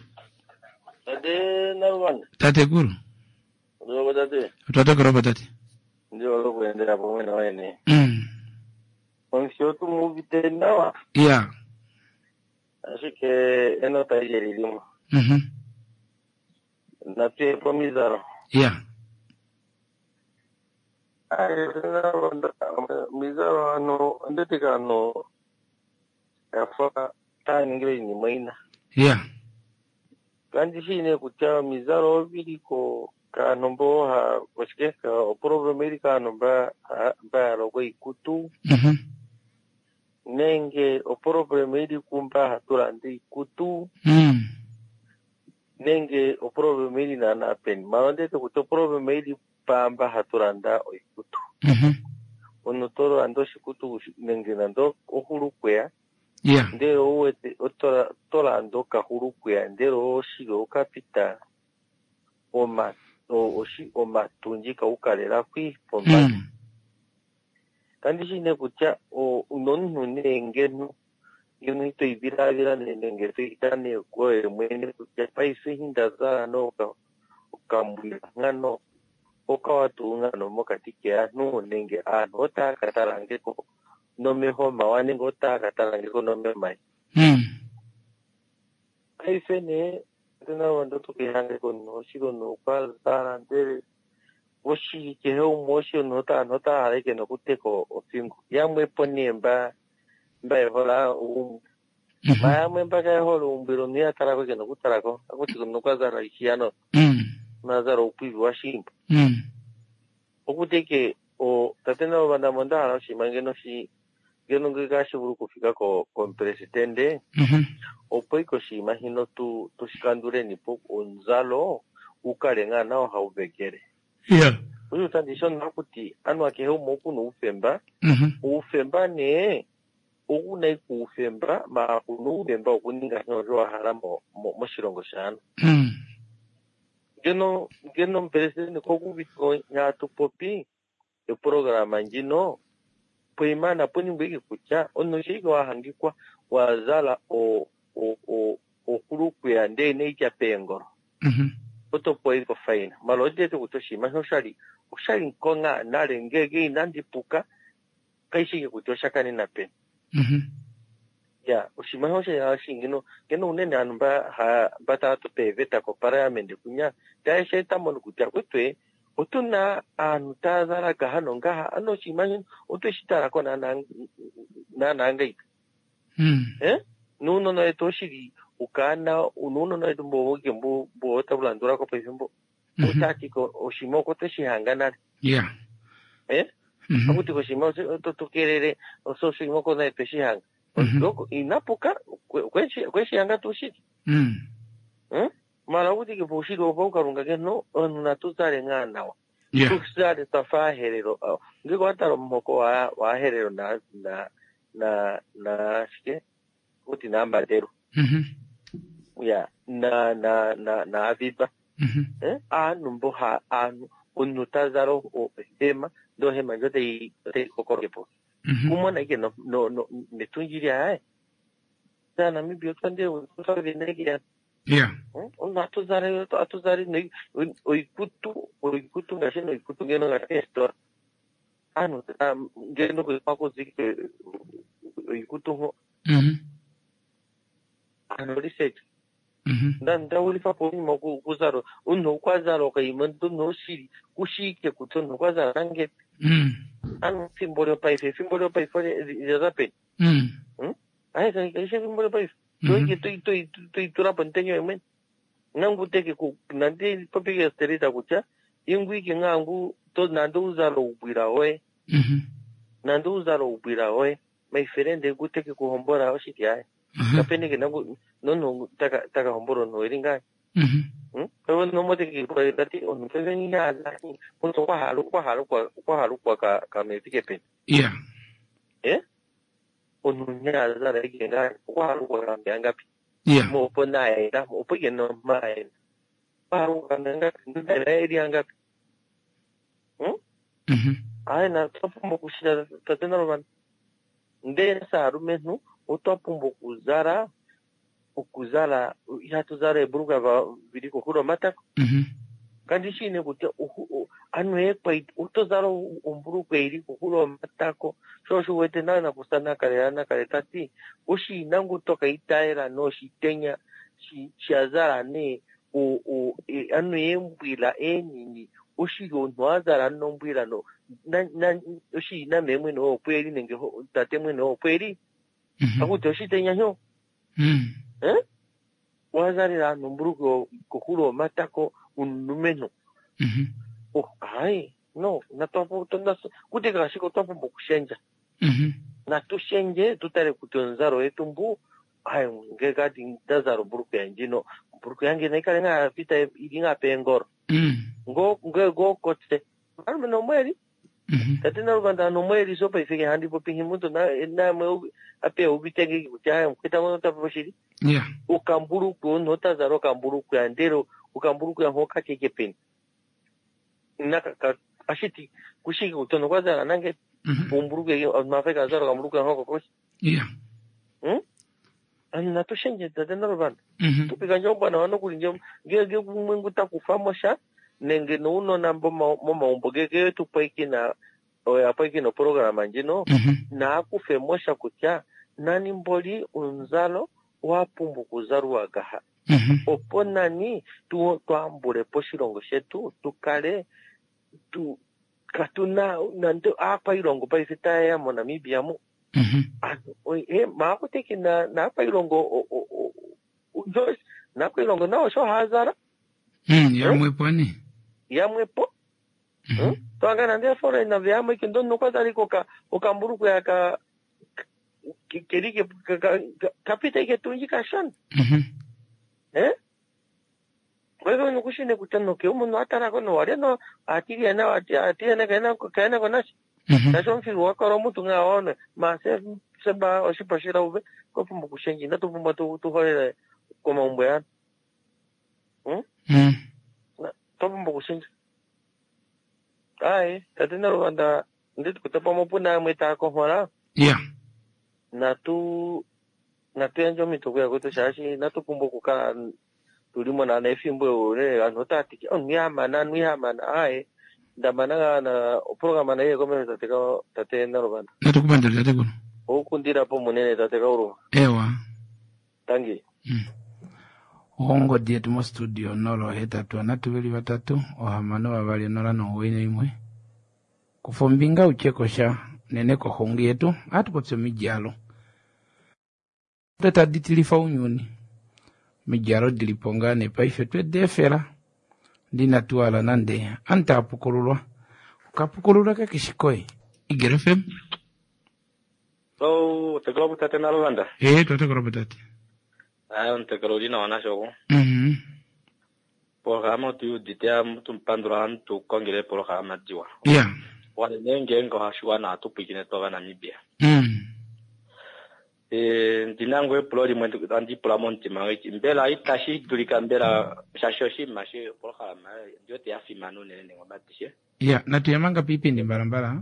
tate narwan tate guru ndio tate utatokeropa tate ndio lokuendera pomwe na wene Onsiotu movie tena wa. Yeah. Así que eno taijeri limo. Na pie po mizaro. Yeah. Ay, mizaro ano, ndetika ano, afa ta ngre ni maina. Yeah. Kandi shine kucha mizaro biliko ka nombo ha koske ka o problem erika nomba ba rogo ikutu. Nenge o problema di kumpa haturandi kutu nenge o problema di nana pen malonde to kuto problema di pamba haturanda o ikutu ono toro ando shikutu nenge nando o hurukwea ndero wete otora ando ka hurukwea ndero shiro kapita o matunji ka ukarela kwi pomba kandi shine kucha o unonu nengenu yoni to ibira nenge to itane ko mwene kucha paisi hindaza no kambuya ngano okawatu ngano mokatike anu nenge ano ta katarange ko no meho mawane ngota katarange ko no me mai paisi ne tena wando to kihange ko no shiro no kwal tarante Oshi ke ho moshi nota hare ke no kuteko ofingo yamwe poniemba hola mayamwe ka holo umbiro ni atarako ke no kutarako akutiko no kwazara ishiano nazaro upivi washimba okuteke o tatena banda monda hara shimangeno shi geno ngigashi buru kufika ko presidente opoiko shi imagino tu shikandure ni po onzalo ukalenga nao haubekere. Yeah. Uyu tradition nakuti anu akeho moku no ufemba. Ufemba ne ugu na ufemba ma kunu ufemba ukuninga nyo haramo moshirongo shana. Geno presidente kogu bitko nya tu popi e programa njino poimana poni mbeki kucha ono shigo wahangikwa wazala o kuruku ya nde ne ichapengoro. Oto poi ko faina malode to kutoshima no shari konga nale ngege nandi puka kaishi kutosha kani na pe ya ushima ho ya shingino keno unene anumba ha bata to peveta ko parliament kunya dai sheta mon kutya kutwe otuna anutazara kahano ngaha ano shima oto shitara kona na ngai nuno no etoshiri ukana ununo na dumbo gembo bo tabulandura ko pezimbo utaki ko oshimoko teshihangana akuti ko shimo to kerere oso shimoko na teshihanga loko inapuka kweshi hanga tushiki mara uti ke boshiro ko karunga ke no onuna tuzare nganawa tuzare tafa herero ngiko ataro moko wa herero na shike uti namba dero ya na aviva anu mboha anu unutazaro o hema do hema yote kokorepo kumona ke no netunjiria sana mi biotande usare negia atuzare ne oikutu ngashino ikutu ngeno ngatesto anu ngeno ko zike oikutu ho ano research dan dawuli fa po mo kuzaro unno kwazaro kai mantu no shiri kushike kutono kwazaro range an simbolo pai for zape ai kai simbolo pai to tura pantenyo men nangu teke ku nande papige sterita kucha ingwi ke ngangu to nando uzaro ubira oe mai ferende guteke ku hombora oshiti ai kapene ke nangu no taka homboro no eringa Pero no mo te ki por dati on ke ni na la ni punto kwa halu kwa ka me tike pen. Yeah. On nya la re ki nga kwa halu kwa ka ngapi. Yeah. Mo po na ida mo po ye no mai. Halu ka nga re ri ngapi. Ai na topo mo kushira tatena roman. Nde sa rumenu utopo mo ukuzala yatuzara eburuka va vidiko kuro mata kandi shine kuti anwe pai utozara umburuka iri kuro matako shoshu wete nana kusana kare tati ushi nangu toka itaira no shitenya shiazara ne anwe mbila enini ushi go nwazara no mbila no na ushi na memwe no kweli nenge tatemwe no kweli akuti ushitenya hyo wazalira numburuko kokuro matako unumeno ai no na topo tonda kuti kashiko topo bokushenja na tushenje tutare kutonzaro etumbu ai ngegati ndazaro buruko yanjino buruko yange nekale nga pita ilinga pengoro ngo kote arme no mweri tatina rubanda no mweri sopa ifike handi popingi muntu na mwe ape ubitenge kutaya mkita mwana taposhiri. Yeah. Ukamburuku nota zaro kamburuku ya ndero ukamburuku ya hoka kekepeni. Naka ashiti kushiki utono kwa zara nange umburuku ya mafeka zaro kamburuku ya hoka koshi. Yeah. Ani natushenje tatina rubanda. Tupika njomba na wano kulinjom gege mwengu takufamosha nenge no uno na moma umbogege tupaiki na apaiki no programa njino na akufemosha kutia nani mboli unzalo wapumbu kuzaruwa gaha opo nani tuambure po shirongo shetu tukale katuna nando apa irongo pa ifita ya mo Namibia mo maakuteki na apa irongo Joyce na apa irongo nao sho hazara yamweponi yamwepo twangana ndia fora na vyama ikindo nuko tali okamburuku ya kerike kapita ike tunjika shan wewe nukushine kutano ke umuntu atara kono wale no atiri na atiri kana konashi nasho mfiru wakoro mutu ngaone mase seba oshipashira ube kopumbu kushenji natupumba tu hore koma umbwe topumbu kushenji ai tatina rwanda nditi kutapa mopuna mwita kohora natu enjo mituko ya kuto shashi natupumbu kuka tulimo na nefimbo ore anotati nuyamana ai ndamana na programa na yego mena tatena rwanda natukubandira tateko okundira po munene tateka uro ewa tangi ongo dietu mo studio nolo hetatu anatubeli batatu ohamano babali nola no wene imwe kufombinga uchekosha neneko hongi yetu atukotse mijalo tata ditilifa unyuni mijalo dilipongane paife twedefera ndina tuala nande anta apukululwa ukapukululwa kakishikoi igerefem tekrobu tate na Rwanda tekrobu tate on tekrobu na wanashoko programa tu ditea mutum panduran tu kongere programa diwa wale nenge ngo hashwa na tupikine toga Namibia ndinango eplodi mwentu andi plamonti mawiki mbela itashi tulika mbela shashoshi mashi programa ndio te afimanu nene ngobatishe natuyamanga pipi ndi barambara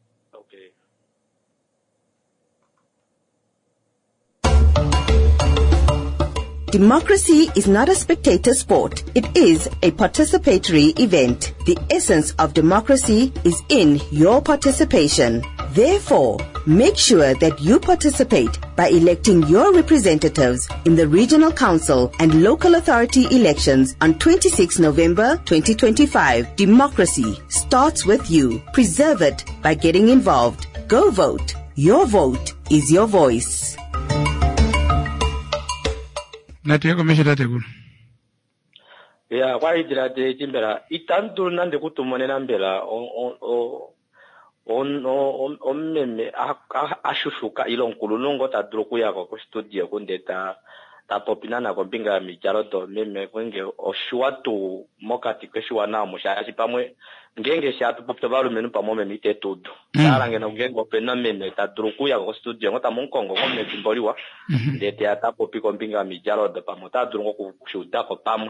Democracy is not a spectator sport. It is a participatory event. The essence of democracy is in your participation. Therefore, make sure that you participate by electing your representatives in the Regional Council and local authority elections on 26 November 2025. Democracy starts with you. Preserve it by getting involved. Go vote. Your vote is your voice. Natuyeko mesha kulu. Kwa hijira de jimbera itantu nande kutumone nambela on meme ashushuka ilonkulu nongo tadruku yako ko studio kundeta tapopinana kompinga mijalo to meme kwenge oshua tu mokati kweshua na mushashi pamwe ngenge shatu popto valumenu pamwe mite tudo sarange no ngengo pena meme tadrukuya ko studio ngota monkongo ngome timboliwa ndete atapopi kompinga mijalo to pamwe tadrungo kushuta ko pamwe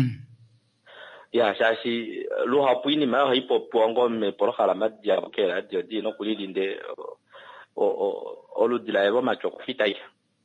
ya shashi lo hapuini ma hipo pongo me por khala madja ke radio di no kulilinde o ludila ebo machoko fitai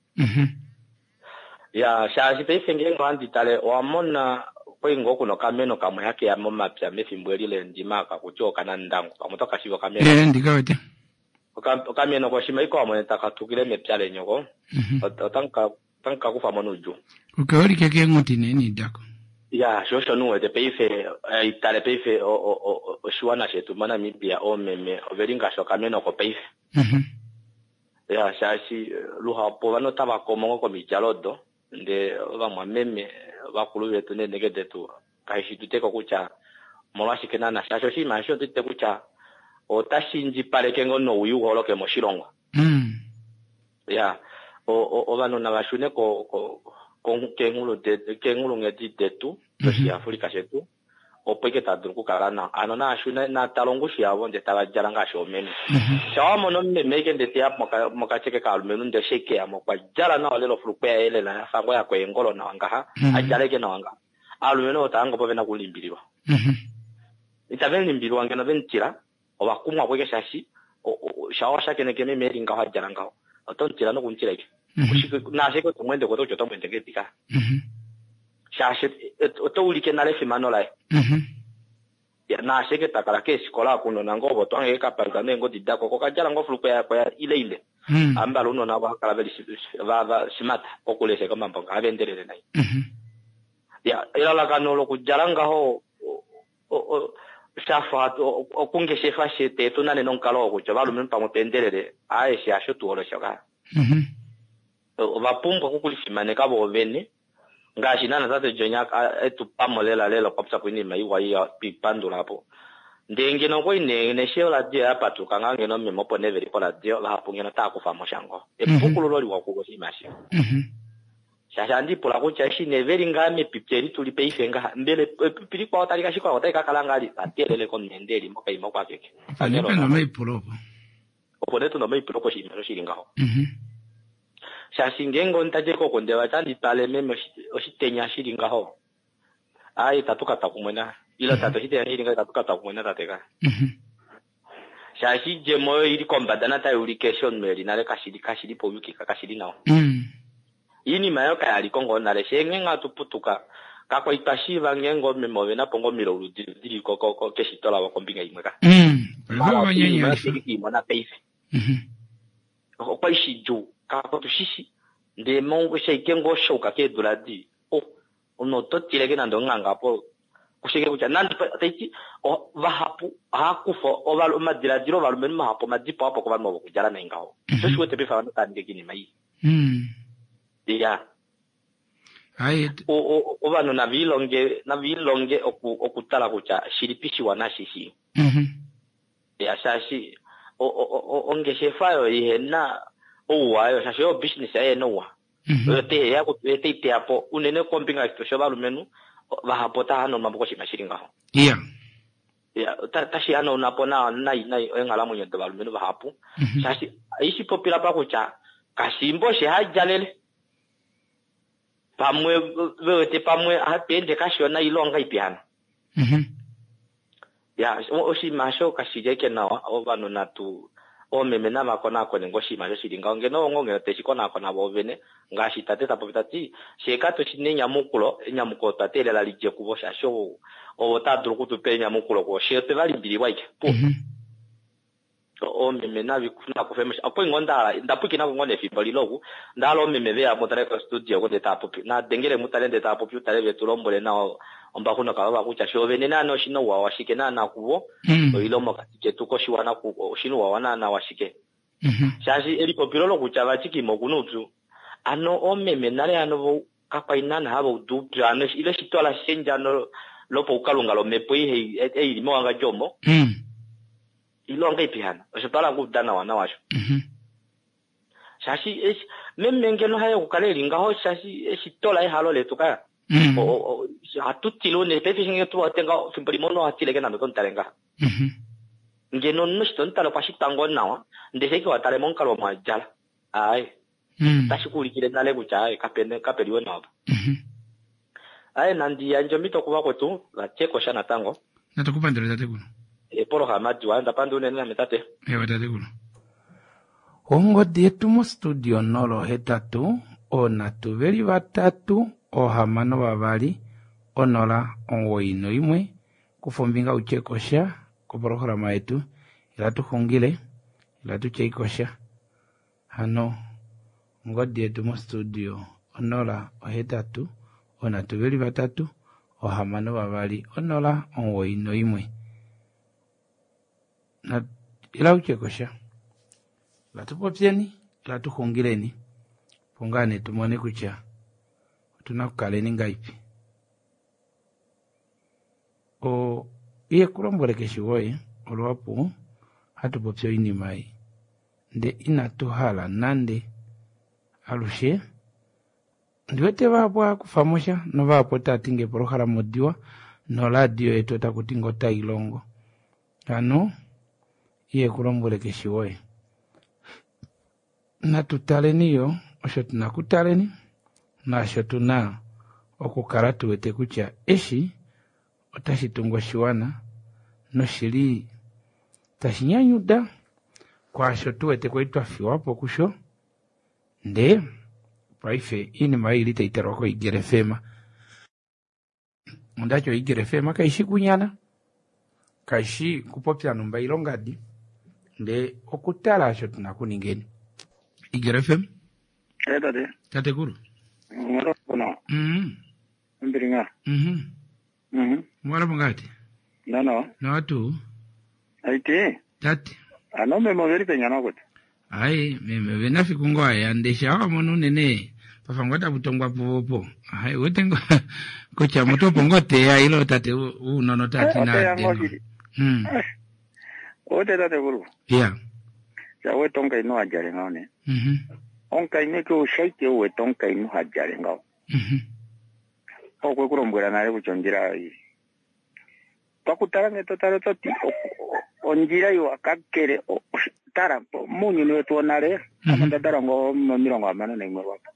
ya shashi pe fenge ngandi tale o amona ko ingoko no kameno kamwe yake ya mama pya mefimbweli le ndima ka kuchoka na ndango pamotoka shivo kameno ndikawete kameno ko shima iko amone takatukile mepya le nyoko tanka kufa monuju ukawori keke ngoti neni dako ya shosho nuwe te peife itale peife o shuana shetu mana mipia o meme o veringa shoka meno ko peife ya shashi luha po vano tava komongo ko mijalodo nde va meme va kuluwe tu ne negede tu kaishi tuteko kucha molashi kenana shasho shi masho tute kucha o tashinji pale kengo no uyu holo ke moshirongo ya o vano na vashune ko kengulo ngeti tetu toshi Afrika shetu opeke tadruku karana anona ashuna na talongo shiavo nde tabajalanga shomeni shawo no meke ndete ya moka cheke kalmenu nde sheke ya mokwa jala na lelo flupe ele na fango ya kwengolo na wanga ajaleke na wanga alumeno otango povena kulimbiliwa itaben limbiliwa ngena bentira obakumwa kweke shashi shawo shake ne keme meri nga hajalanga otontira no kuntira iki na sheke kumwende koto choto mwende ketika shashi otowulike na lefi manolai ya na sheke takala ke sikola kuno nango botwange kapanga nengo didako ko kajala ngo flupe ya kwa ile ambalo no na bakala beli va simata okulese kama mbanga avendelele nai ya ila la kanolo kujalanga ho shafa okunge shefa shete tunane non kalo ko jabalo men pamo tendelele ae shasho tuolo shoka va pumba kukulisimane kabo vene ngashi nana zate jonya etu pamolela lelo kopsa kwini mai wa pipandula hapo ndenge no koine ne shela dia patuka ngange no memo pone veri kola dia la hapo ngena ta kufa moshango epukulu loli wa kuko simashi shasha ndipo la kucha shi ne veri ngame piperi tulipe ifenga mbele pipiri kwa talika shiko kwa taika kalangali atelele kon ndeli moka imokwa keke anelo no mai pulopo oponeto no mai puloko shi mero shiringa ho shashi ngengo ntajeko kondewa tandi pale meme oshitenya shiringa ho ai tatuka takumena ila tato shitenya shiringa tatuka takumena tateka shashi jemo iri kombadana ta education meri nale kashidi po yuki kakashidi nao ini mayo kaya likongo nale shenge ngatuputuka kako itashiva ngengo memo na pongo miro diri koko keshitola wa kombinga imweka baba nyanya mona peife kwa ishiju kako tushishi nde mongo sheikengo shoka ke duradi ono to tirege nando nganga po kushike kucha nandi taiti o vahapu hakufo o valo madira diro valo men mahapo madipo hapo ko valo kujala na ingao so te befa na tande kini mai ya ayet o vano na vilonge okutala kucha shiripishi wanashishi ya shashi onge shefayo ihena wayo shashi yo business ya noa te ya ko te apo unene kompinga to shobalu menu va hapota hano maboko shimashiringa ho ya tashi hano napona nai engala munyo to balu menu va hapu shashi ishi popila pa kucha kasimbo she hajalele pamwe vete pamwe hapende kashona ilonga ipiana ya oshi masho kashije kenawa ovano natu o meme na makona ko nengoshi majo shiringa ngeno ngongeno teshikona kona bovene ngashi tate tapopitati sheka to shine nyamuko tatele la lije kubosha sho o tadru kutu pe nyamukulo ko shete vali bili waike o meme na bikuna ko femesh apo ngondala ndapuki na ngone fibali logu ndalo meme ve amotare ko studio ko detapopi na dengere mutale detapopi utale vetulombole na omba kuna kawa kucha shovene na no shino wa washike na kubo o ilomo katike tuko shiwana ku shino wa wana na washike shashi eri popirolo kucha bachiki mokunutu ano o meme nale ano kakwa inana habo dupu ano ile shitola shenja no lopo ukalunga lo mepoi e mo anga jomo ilonga ipihana oshitala kudana wana washo shashi memmenge no hayo kukale linga ho shashi tola e halo le tuka o atutilo ne pe fishinge tu atenga simprimono atile na me kontarenga nge non ston talo pasitango nawa ndese ko atale mon kalo majala ai tashikuli kile nale kucha kapeliwe nawa ai nandi anjomi to kuba kwetu la cheko shana tango natukupa ndele tate kuno programa juanda pandune na metate tate kuno ongo dietu mo studio nolo hetatu ona tuveli batatu ohamano babali onola ongoino imwe kufumbinga uchekosha ku programa yetu ilatuhungile ilatucheikosha hano ngodi yetu mo studio onola ohetatu ona tuveli batatu ohamano babali onola ongoino imwe na ilauchekosha latupopyeni latuhungileni pungane tumone kucha tunakukaleni ngaipi o iye kulombolekesha woye olwapo hatupopyo inimai nde inatuhala nande alushe ndiwete vapwa kufamosha no vapo tatinge porohala modiwa no radio yetu takutingo tailongo ano iye kulombolekesha woye natutaleniyo osho tunakutaleni nasho tuna okukala tuwete kutya eshi otashitungo shiwana noshili tashinyanyuda kwasho tuwete kwa fiwapo kusho nde paife inima ili taiterwako igerefema ndacho igerefema kaishi kunyana kaishi kupopya numba ilongadi nde okutala asho tunakuningeni igerefem tate kuru Mbiringa. Mwala mungati? No tu. Aite. Tati. Ano memo veri penyana kote. Ai, meme venafi kungwa ya ndesha wa monu nene. Pafangwata butongwa popo. Ai, wetengo kocha moto pongote ya ilo tate nono tati na deno. Ote tate kuru. Yeah. Ya wetonga ino ajare ngaone. Onka ineke ushaike uwe tonka inu hajare ngao. Okwe kurombwera nare kuchonjira hii. Pakutarange totaro toti onjira yu akakere tara munyu niwe tuonare amanda darango mirongo amano na imwe wapo.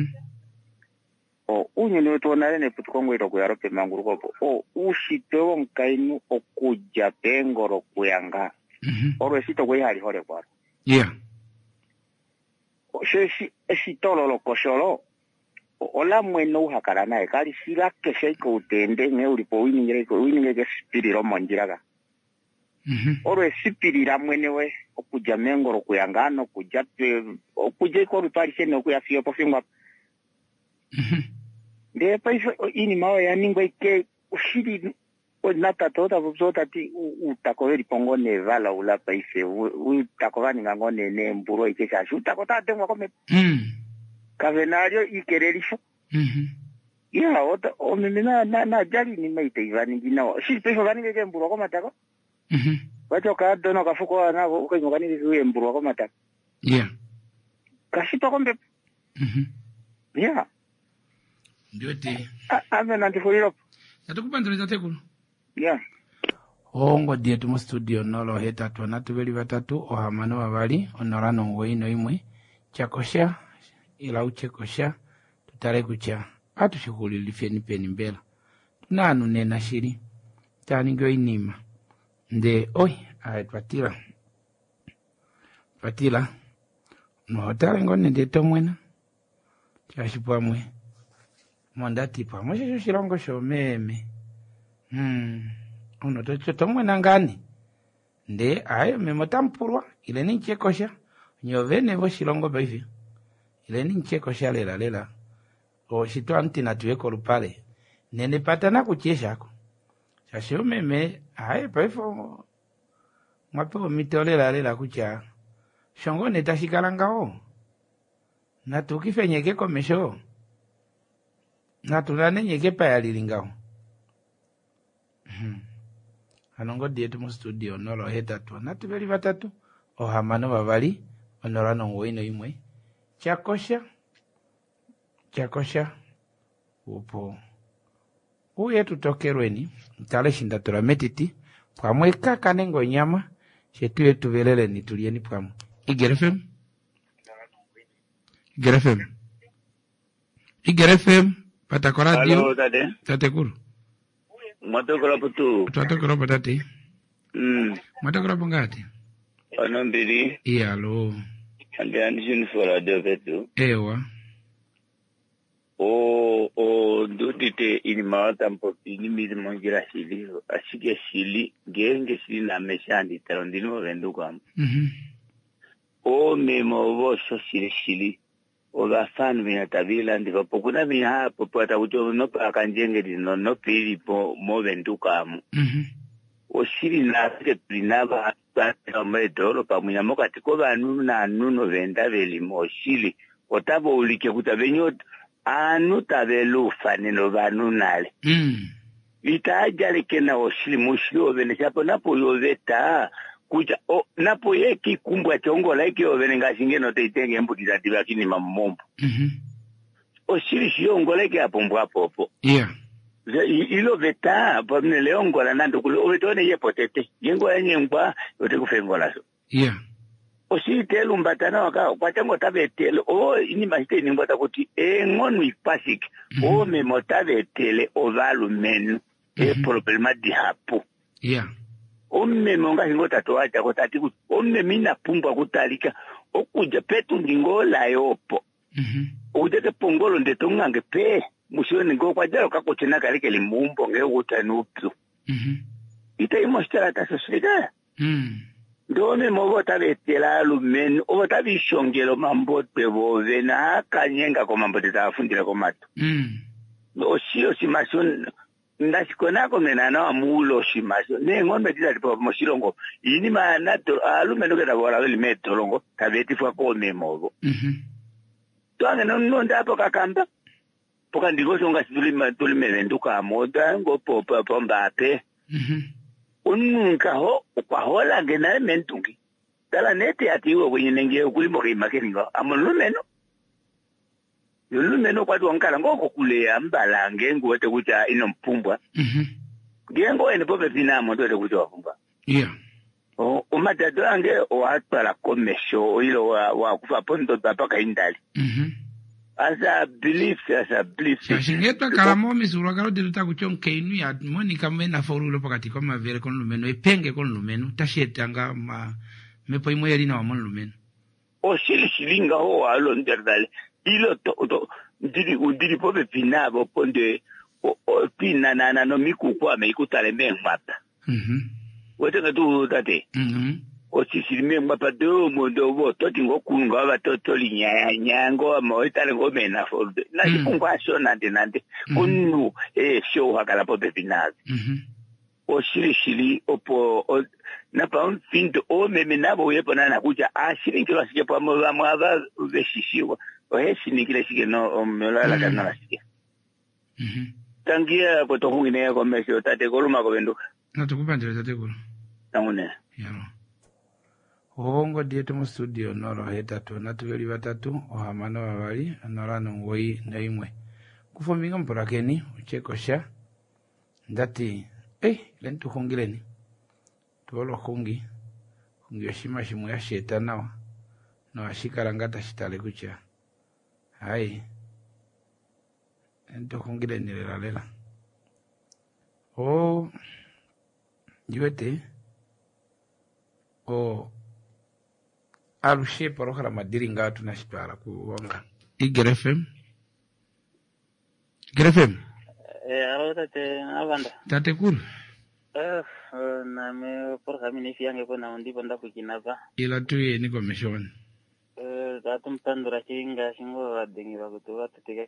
Unyu niwe tuonare ne putukongo ito kuyarope manguru kopo. Ushitewo nkainu okuja pengoro kuyanga. Oro esito kwe hali hore kwaro. Yeah. Esi tololo kosholo ola mweno uhakara nae kali sila kesheiko utende nge ulipo winingeke spiriro monjiraga oro esipirira mwenewe okuja mengoro kuyangano okuja iko rupari sene okuya fiyo pofingwa nde paisa ini mawe ya ningwa ike ushiri nata tota vupsota ti utakoveri pongo nevala ula paise utakovani ngangone ne mburo ike shashi utakota tengwa kome kavenario ikererifo ya ota omemena na jali ni maite ivani ngina shi peso vani ngeke mburo kwa matako wacho ka dono kafuko na ko ngani ngeke mburo kwa matako yeah kashito kombe yeah ndote amena ndifuriro natukupandiriza tekulu yeah ongo dietu mu studio nolo hetatu na tubeli batatu ohamano babali onorano ngoino imwe chakosha ila uchekosha tutare kucha atushukuli feni peni mbela tunanu nena shiri tani ngyo inima nde oi patila no hotare ngone de tomwena chashipamwe mondati pamwe sho shirongo sho meme uno tocho tomwena ngani nde ayo memotampurwa ile ni chekosha nyovene bo shirongo baivi ile ni chekosha lela o shito antina tuweko lupale nene patana kucheshako shasho meme ayo paifo mwapo mitolela kucha shongo netashikalangao na tukifenyeke komesho na tunanenyeke payalilingao anongo dietu mu studio nolo hetatu na tubeli batatu ohamano babali onorano ngoino imwe Chakosha upo uye tutokerweni mtaleshinda tulametiti pwamwe kaka nengo nyama shetu yetu veleleni tulieni pwamwe Igerefem patakora dio. Halo tate kuru matokora putu twatokora patati matokora pongati ano mbili iya lo ande andishini fora de vetu ewa o dudite ini mawata mpopi ni mizi mongira shili ashike shili genge shili na meshandi tarondini wavenduka o memo voso shili o vafanu minatabila ndiva pokuna miha popata uto no paka njenge dino no pili po mo venduka o shili na te plinaba pa medoro pa munyamoka tiko vanu na nuno venda veli mo shili otabo ulike kutavenyo anu tabelu fanino vanu nale itaajale kena o shili mushili ovene chapo napo yoveta kuja napo yeki kumbwa chongo like ovene ngashingeno teitenge mbudira dibakini mamombo o shili shiongo like apombwa popo ilo veta pamne leongola nando kulo ovetone yepotete yengo yenyengwa yote kufengola so o shili telu mbatana waka kwatango tabetele ini mahite ni mbata kuti ngonu ipasik o memotabetele ovalu menu problema di hapo omme monga hingo tatoacha kotati kuti omme mina pumbwa kutalika okuja petu ndingola yopo udete pongolo ndetongange pe musione ngo kwajalo kakochena kalike limumbo ngeuta nupsu ita imostara tasosida ndone mogo tabetela lumenu obo tabishongelo mambote bove na kanyenga ko mambote tafundira ko mato osio simation ndasikonako menana amulo shimasho nengombe tita tipo moshilongo ini mana to alumeno keta bora weli metolongo tabeti fwa ko memogo twange no ndapo kakamba poka ndiko songa tulime venduka moda ngo popa pombape ununka ho kwa hola ngena mentungi dala nete atiwo kwenye nenge kulimo kimakeninga amulumeno yolumeno kwa tuwankala ngoko kule ambala ngengu wete kucha ino mpumbwa ngengo ene pope pinamo tote kucha wapumbwa umatatu ange watwala komesho ilo wa kufa pondo tapaka indali asa belief shingetwa kalamo misura kalo diruta kuchonke inu ya monika mena forulo pakati kwa mavere kon lumeno epenge kon lumeno tashetanga mepo imo yalina wa mon lumeno o shilinga ho alo nderdale ilo to ndiri pope pinabo ponde o pina na no miku kwa me ikutale mengmata wetenge tu tate o sisi mengmata do mondo wo to tingo kunga ba to linyango mo itale ngo mena folde na ikungwa shona nande kunu show hakala pope pinabo o shili opo na pa un finto o memenabo yepo na kuja ashiri kilo asije pa mo ava veshishiwa ohesi kile shike no melala kana shike tangia ko to hungine ko mesho tate koluma ko benduka na tukupandira tate kolo tamune yaro obongo dieto mu studio noro hetatu na tubeli batatu ohamano babali norano ngoi na imwe kufominga mporakeni uchekosha ndati lentu hungileni tuolo hungi yoshima shimu ya shetana no ashikarangata shitale kucha hai ento hungile nilela yuete alushe porokara madiringa tunashitwala kuwonga igerefem alo tate avanda tate kuru na me porokami ni fiange pona ndipo ndakukinava ila tuye ni commission datum pandura chinga shingo adengi bakutu batutike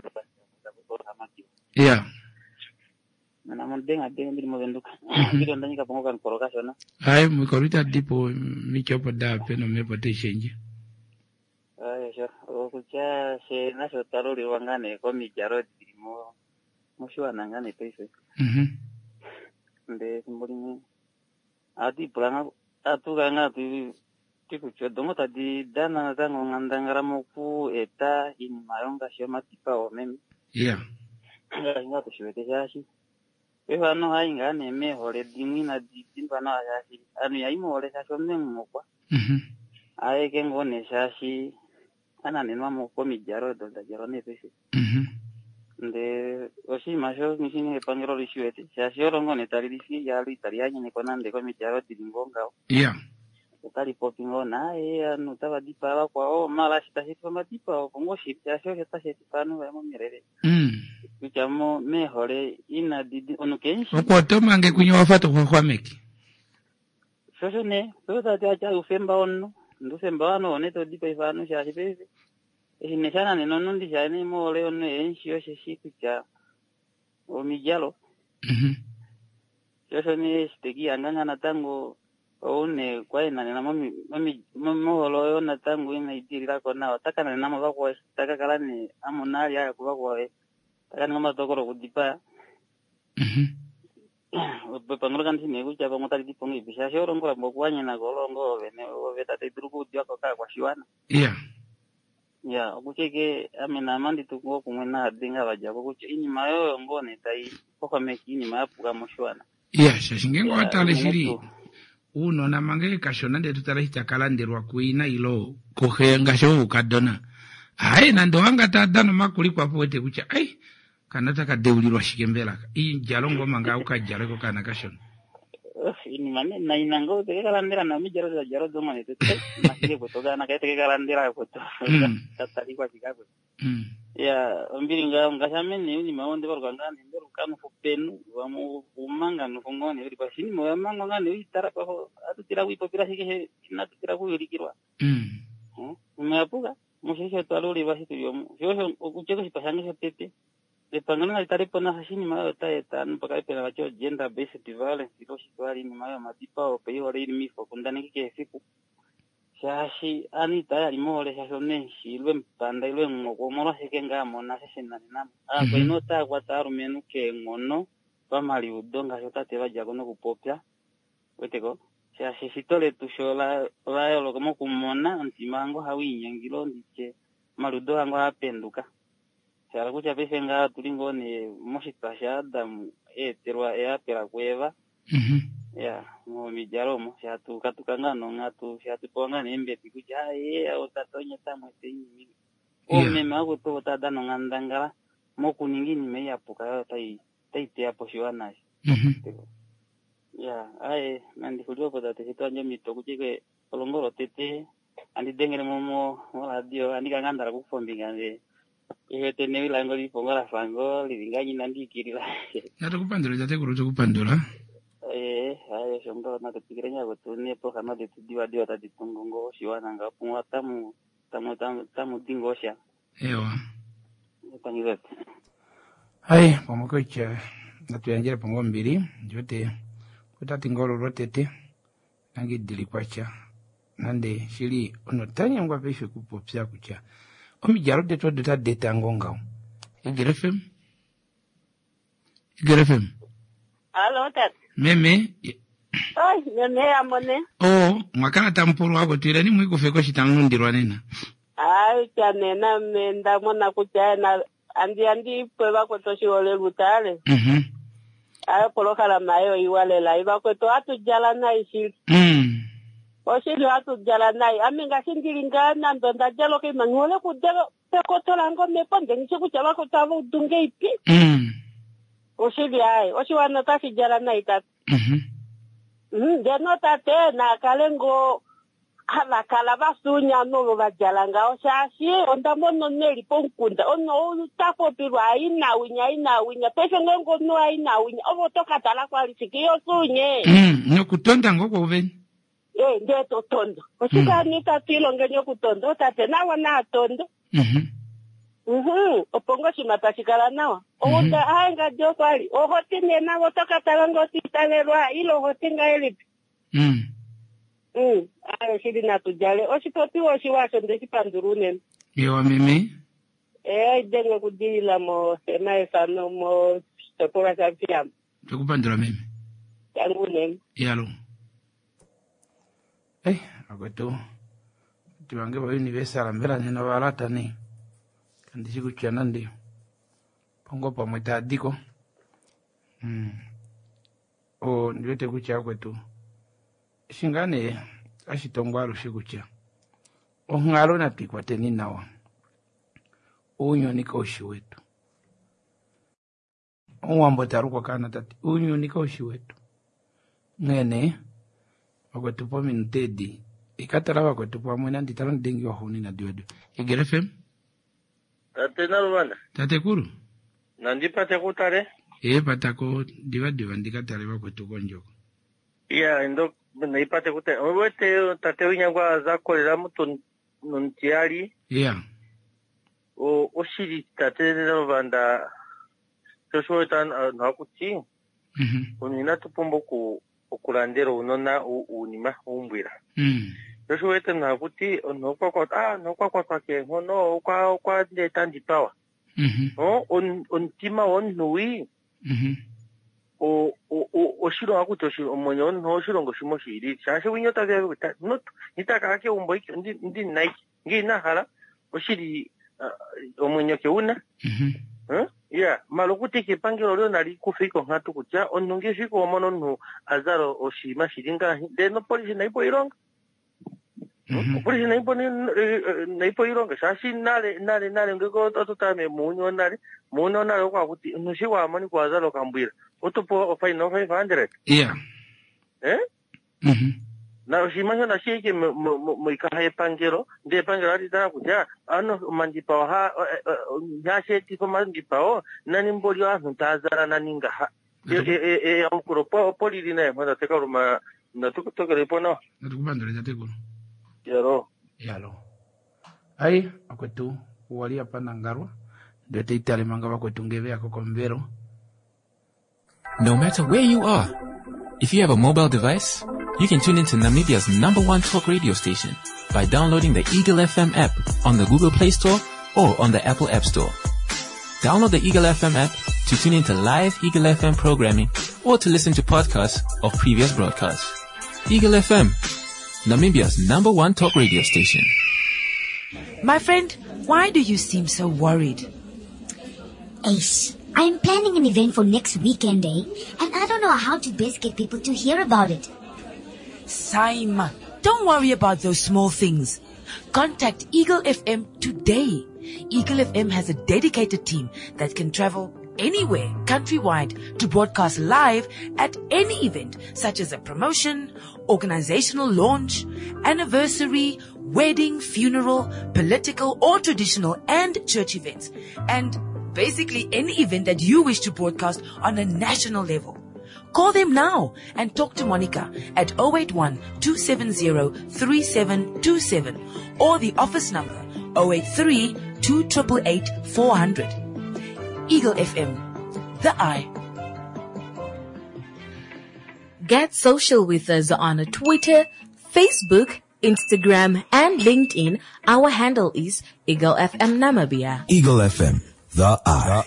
na mondenga ndi movenduka ndio ndanyika pongoka nkoroka na hai mkorita ndipo michopo da peno mepote shenje sure okucha she nasho tarori wangane ko mijaro dimo moshwa nangane pese nde simboli ati planga atu ganga tu tiku chodongo tadi dana zango ngandangara moku eta in mayonga shema tipa o mem. Yeah. Nga to shwete jashi. Ewa no hainga ne me hore dimina di timba no jashi. Anu ya imo hore jashi omne mokwa. Ae kengo ne jashi. Ana ne mamo komi jaro do da jaro ne pesi. De oshi masho mishini pangero rishwete. Jashi orongo ne tari disi yali italiani ne konande komi jaro tilingonga. Yeah. Tali popingo na anu tava dipa kwa o mala shita shita matipa o kongo shita shita shita no ya momirere. Kuchamo me hore ina didi onukenshi. Kwa toma nge kunyo wafato kwa meki. Shosho ne, shosho tacha ufemba ono, ndufemba wano oneto dipa ifano shashi pese. Neshana ne nonundi shani mo ole ono enshi yoshe shiku cha omijalo. Shosho ne shiteki anganga na tango one kwa ina na mami moholo yo na tango ina itirira kona otaka na namo bakwa taka kala ni amonali ya kubakwa taka ngoma tokoro kudipa pangoro kan sini kucha pangota di pongi bisa shoro ngora bokwanya na golongo bene obeta te druku dia ko ka kwa shiwana ya okucheke amena mandi tuko kumwena dinga baja kuche ini mayo ngone tai poka meki ini mapuka moshwana shashingengo atale shiri uno na mange kashona de tutarahita kalandirwa kuina ilo kohenga sho ukadona nando anga tadano makuli kwa poete kucha kanata kadeulirwa shikembela iyi jalongo manga ukajalo ko kana kashona ini mane na inango te kalandira na mi jaro do mane te masike kutoka na kaite kalandira kuto tatari kwa chikago ya ombiringa ngashame ni maonde baruganga ndero kanu fupenu wamu umanga nufongone uri pasini mo yamanga ngane itara ko atutira wipopira hike natutira kuyirikirwa umeapuga mushisho twaluri basi tuyomo shosho ukucheko sipashange pepe de pangana itaripo na hashini mayo taeta mpaka ipela bacho gender based violence ilo shitwali ni mayo matipa o peyo ore ni mifo kundani kike siku shashi ani tayari mole shashone shilwe mpanda ilwe ngoko moro hekenga mona shishina namo ko inota kwa taru menu ke ngono pamali udonga shotate baja kono kupopya weteko shashi sitole tushola bayo lokomo kumona antimango hawinyangilo ndiche maludo ango apenduka shara kucha pese nga tulingo ne moshipasha damu terwa pera kueva ya mo mijaromo shatu katukanga no ngatu shatu ponga nembe tikuja otatonya tamo tenyi me mago to tada no ngandangala mo kuningini me yapuka tai te apo shiwana ya nandi kulio ko date hitanje mito kujike kolongoro tete andi dengere momo wala dio andi kangandara kufombinga nge tene lango di pongora fango livinganyi nandi kirila yato kupandura jate kuruto kupandura shombo na tepikirenya gotune po kama de tudiwa dio tadi tungongo shiwana nga pungwa tamu dingosha ewa tangiza pamokocha natuyangire pongo mbiri jote kutati ngoro rotete nangi dilikwacha nande shiri onotanya ngwa peshe kupopya kucha omijaro de to deta deta ngongao igerefem Hello, Tat. Meme. Meme amone. Mwakana tampuru wako tuile ni mwiko feko shitangundirwa nena. Chanena menda mona kuchana andi pweba kotoshi ole lutale. Poloka la mayo iwale la iwa kweto atu jala na ishi. Oshili atu jala na aminga sindilinga na ndonda jalo ke mangole kudelo pekoto lango meponde nisi kuchala kutavu dunge ipi. Oshili oshiwana tashi jala na itat. Deno tate na kalengo kala basunya no bajalanga oshashi ondamono neli ponkunda ono tapo pirwa ina winya pese ngongo no ina winya obo toka tala kwa lisikio sunye no kutonda ngoko uveni ndeto tondo osika ni tatilo ngenyo kutondo tate nawa na tondo opongo shimatashikala nawa ounda anga dio kwali ohotine nawo toka tala ngoti talerwa ilo hotinga elipi shidi na tujale oshipoti oshiwasho ndeshipandurune yewa mimi denge kudila mo sema esano mo tokora champion tukupandura mimi tangune yalo agoto tiwange wa universal mbela nina walata ni kandishi kuchana ndi pongo pa mwitadiko o ndiwete kucha kwetu shingane ashitongwaru shikucha ongalo na tikwa teni nawa unyo nika ushi wetu uwambo tarukwa kana tati unyo nika ushi wetu ngene wakwetupo minutedi ikatara wakwetupo mwena nditara ndengi wa huni na diwedu Igel FM tate na Rwanda tate kuru nandipate kutare patako diwa ndikatare wakwetuko njoko iya ndo naipate kutare wete tate winyangwa zakolera mutu nuntiali oshiri tate na Rwanda Toshotan nakuti unina tupombo okulandero unona unima umbwira Toshoeta nakuti nokwa ke hono kwa ndeta ndipawa ontima onui oshiro akuti omonyo no shirongo shimo shiri shashe winyota vya not nitaka ke umbo iki ndi nike ngina hala oshiri omonyo ke una malokuti ke pangelo leo nali kufiko ngatu kucha onunge shiko omono no azaro oshima shiringa deno polisi naipo ironga polisi naipo ironga shashi nale ngeko totame munyo nale kwa kuti nushiwa amani kwa azaro kambira otopo ofaino 500 na oshima na shike moikahe pangelo de pangelo ali dara kuja ano mandipa ha nyashe tipo mandipa nani mboli wa ntazara naninga ha amkuro poli dine mada tekaruma na tukutokere pono natukubandole jatekuru yalo ai akwetu wali hapa ngarwa ndio teitale manga bakwetu ngeve yako kombero. No matter where you are, if you have a mobile device, you can tune into Namibia's #1 talk radio station by downloading the Eagle FM app on the Google Play Store or on the Apple App Store. Download the Eagle FM app to tune into live Eagle FM programming or to listen to podcasts of previous broadcasts. Eagle FM, Namibia's #1 talk radio station. My friend, why do you seem so worried? Ace, I'm planning an event for next weekend, and I don't know how to best get people to hear about it. Saima, don't worry about those small things. Contact Eagle FM today. Eagle FM has a dedicated team that can travel anywhere countrywide to broadcast live at any event, such as a promotion, organizational launch, anniversary, wedding, funeral, political or traditional and church events, and basically any event that you wish to broadcast on a national level. Call them now and talk to Monica at 081-270-3727 or the office number 083-288-400. Eagle FM, the eye. Get social with us on Twitter, Facebook, Instagram, and LinkedIn. Our handle is Eagle FM Namibia. Eagle FM, the eye.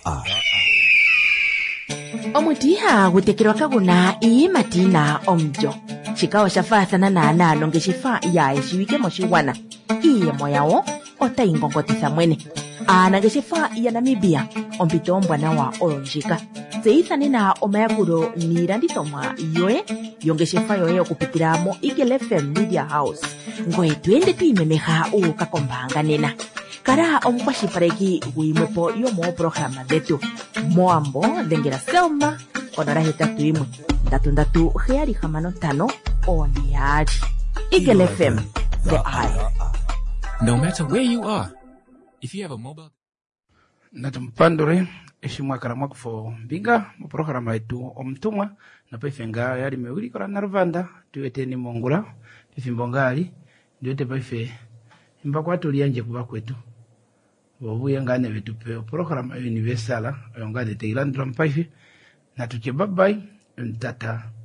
Omutiha gutekirwa kaguna ii matina omjo. Chikawa shafathana na nalo ngeshifa ya eshiwike moshiwana. Iye moyawo ota ingongotisa mwene. Geshifa ya Namibia ompito mbwana wa olonjika. Zeithane na omayakuro nirandithomwa yoe yongeshefa yoe okupitira mo Eagle FM Media House. Ngoe twende tuimemeha ukakombanga nena. Kara omukwashipareki guimwepo yomo programa detu. Moambo dengera selma onora hetatu imwe. Ndatu heari hamano tano oniari. Eagle FM, the eye. No matter where you are, if you have a mobile... Natumpandore, eshimwa karamwa kufo mbinga, programa yetu omtumwa, na paifenga yari mewili kora narvanda, tuwete ni mongula, pifimbongali, tuwete paife, mbakwa tulianje kuba kwetu. Wabuya ngane wetu peo programa universala, yongade te ilandra mpaife, na tuche babai, ntata.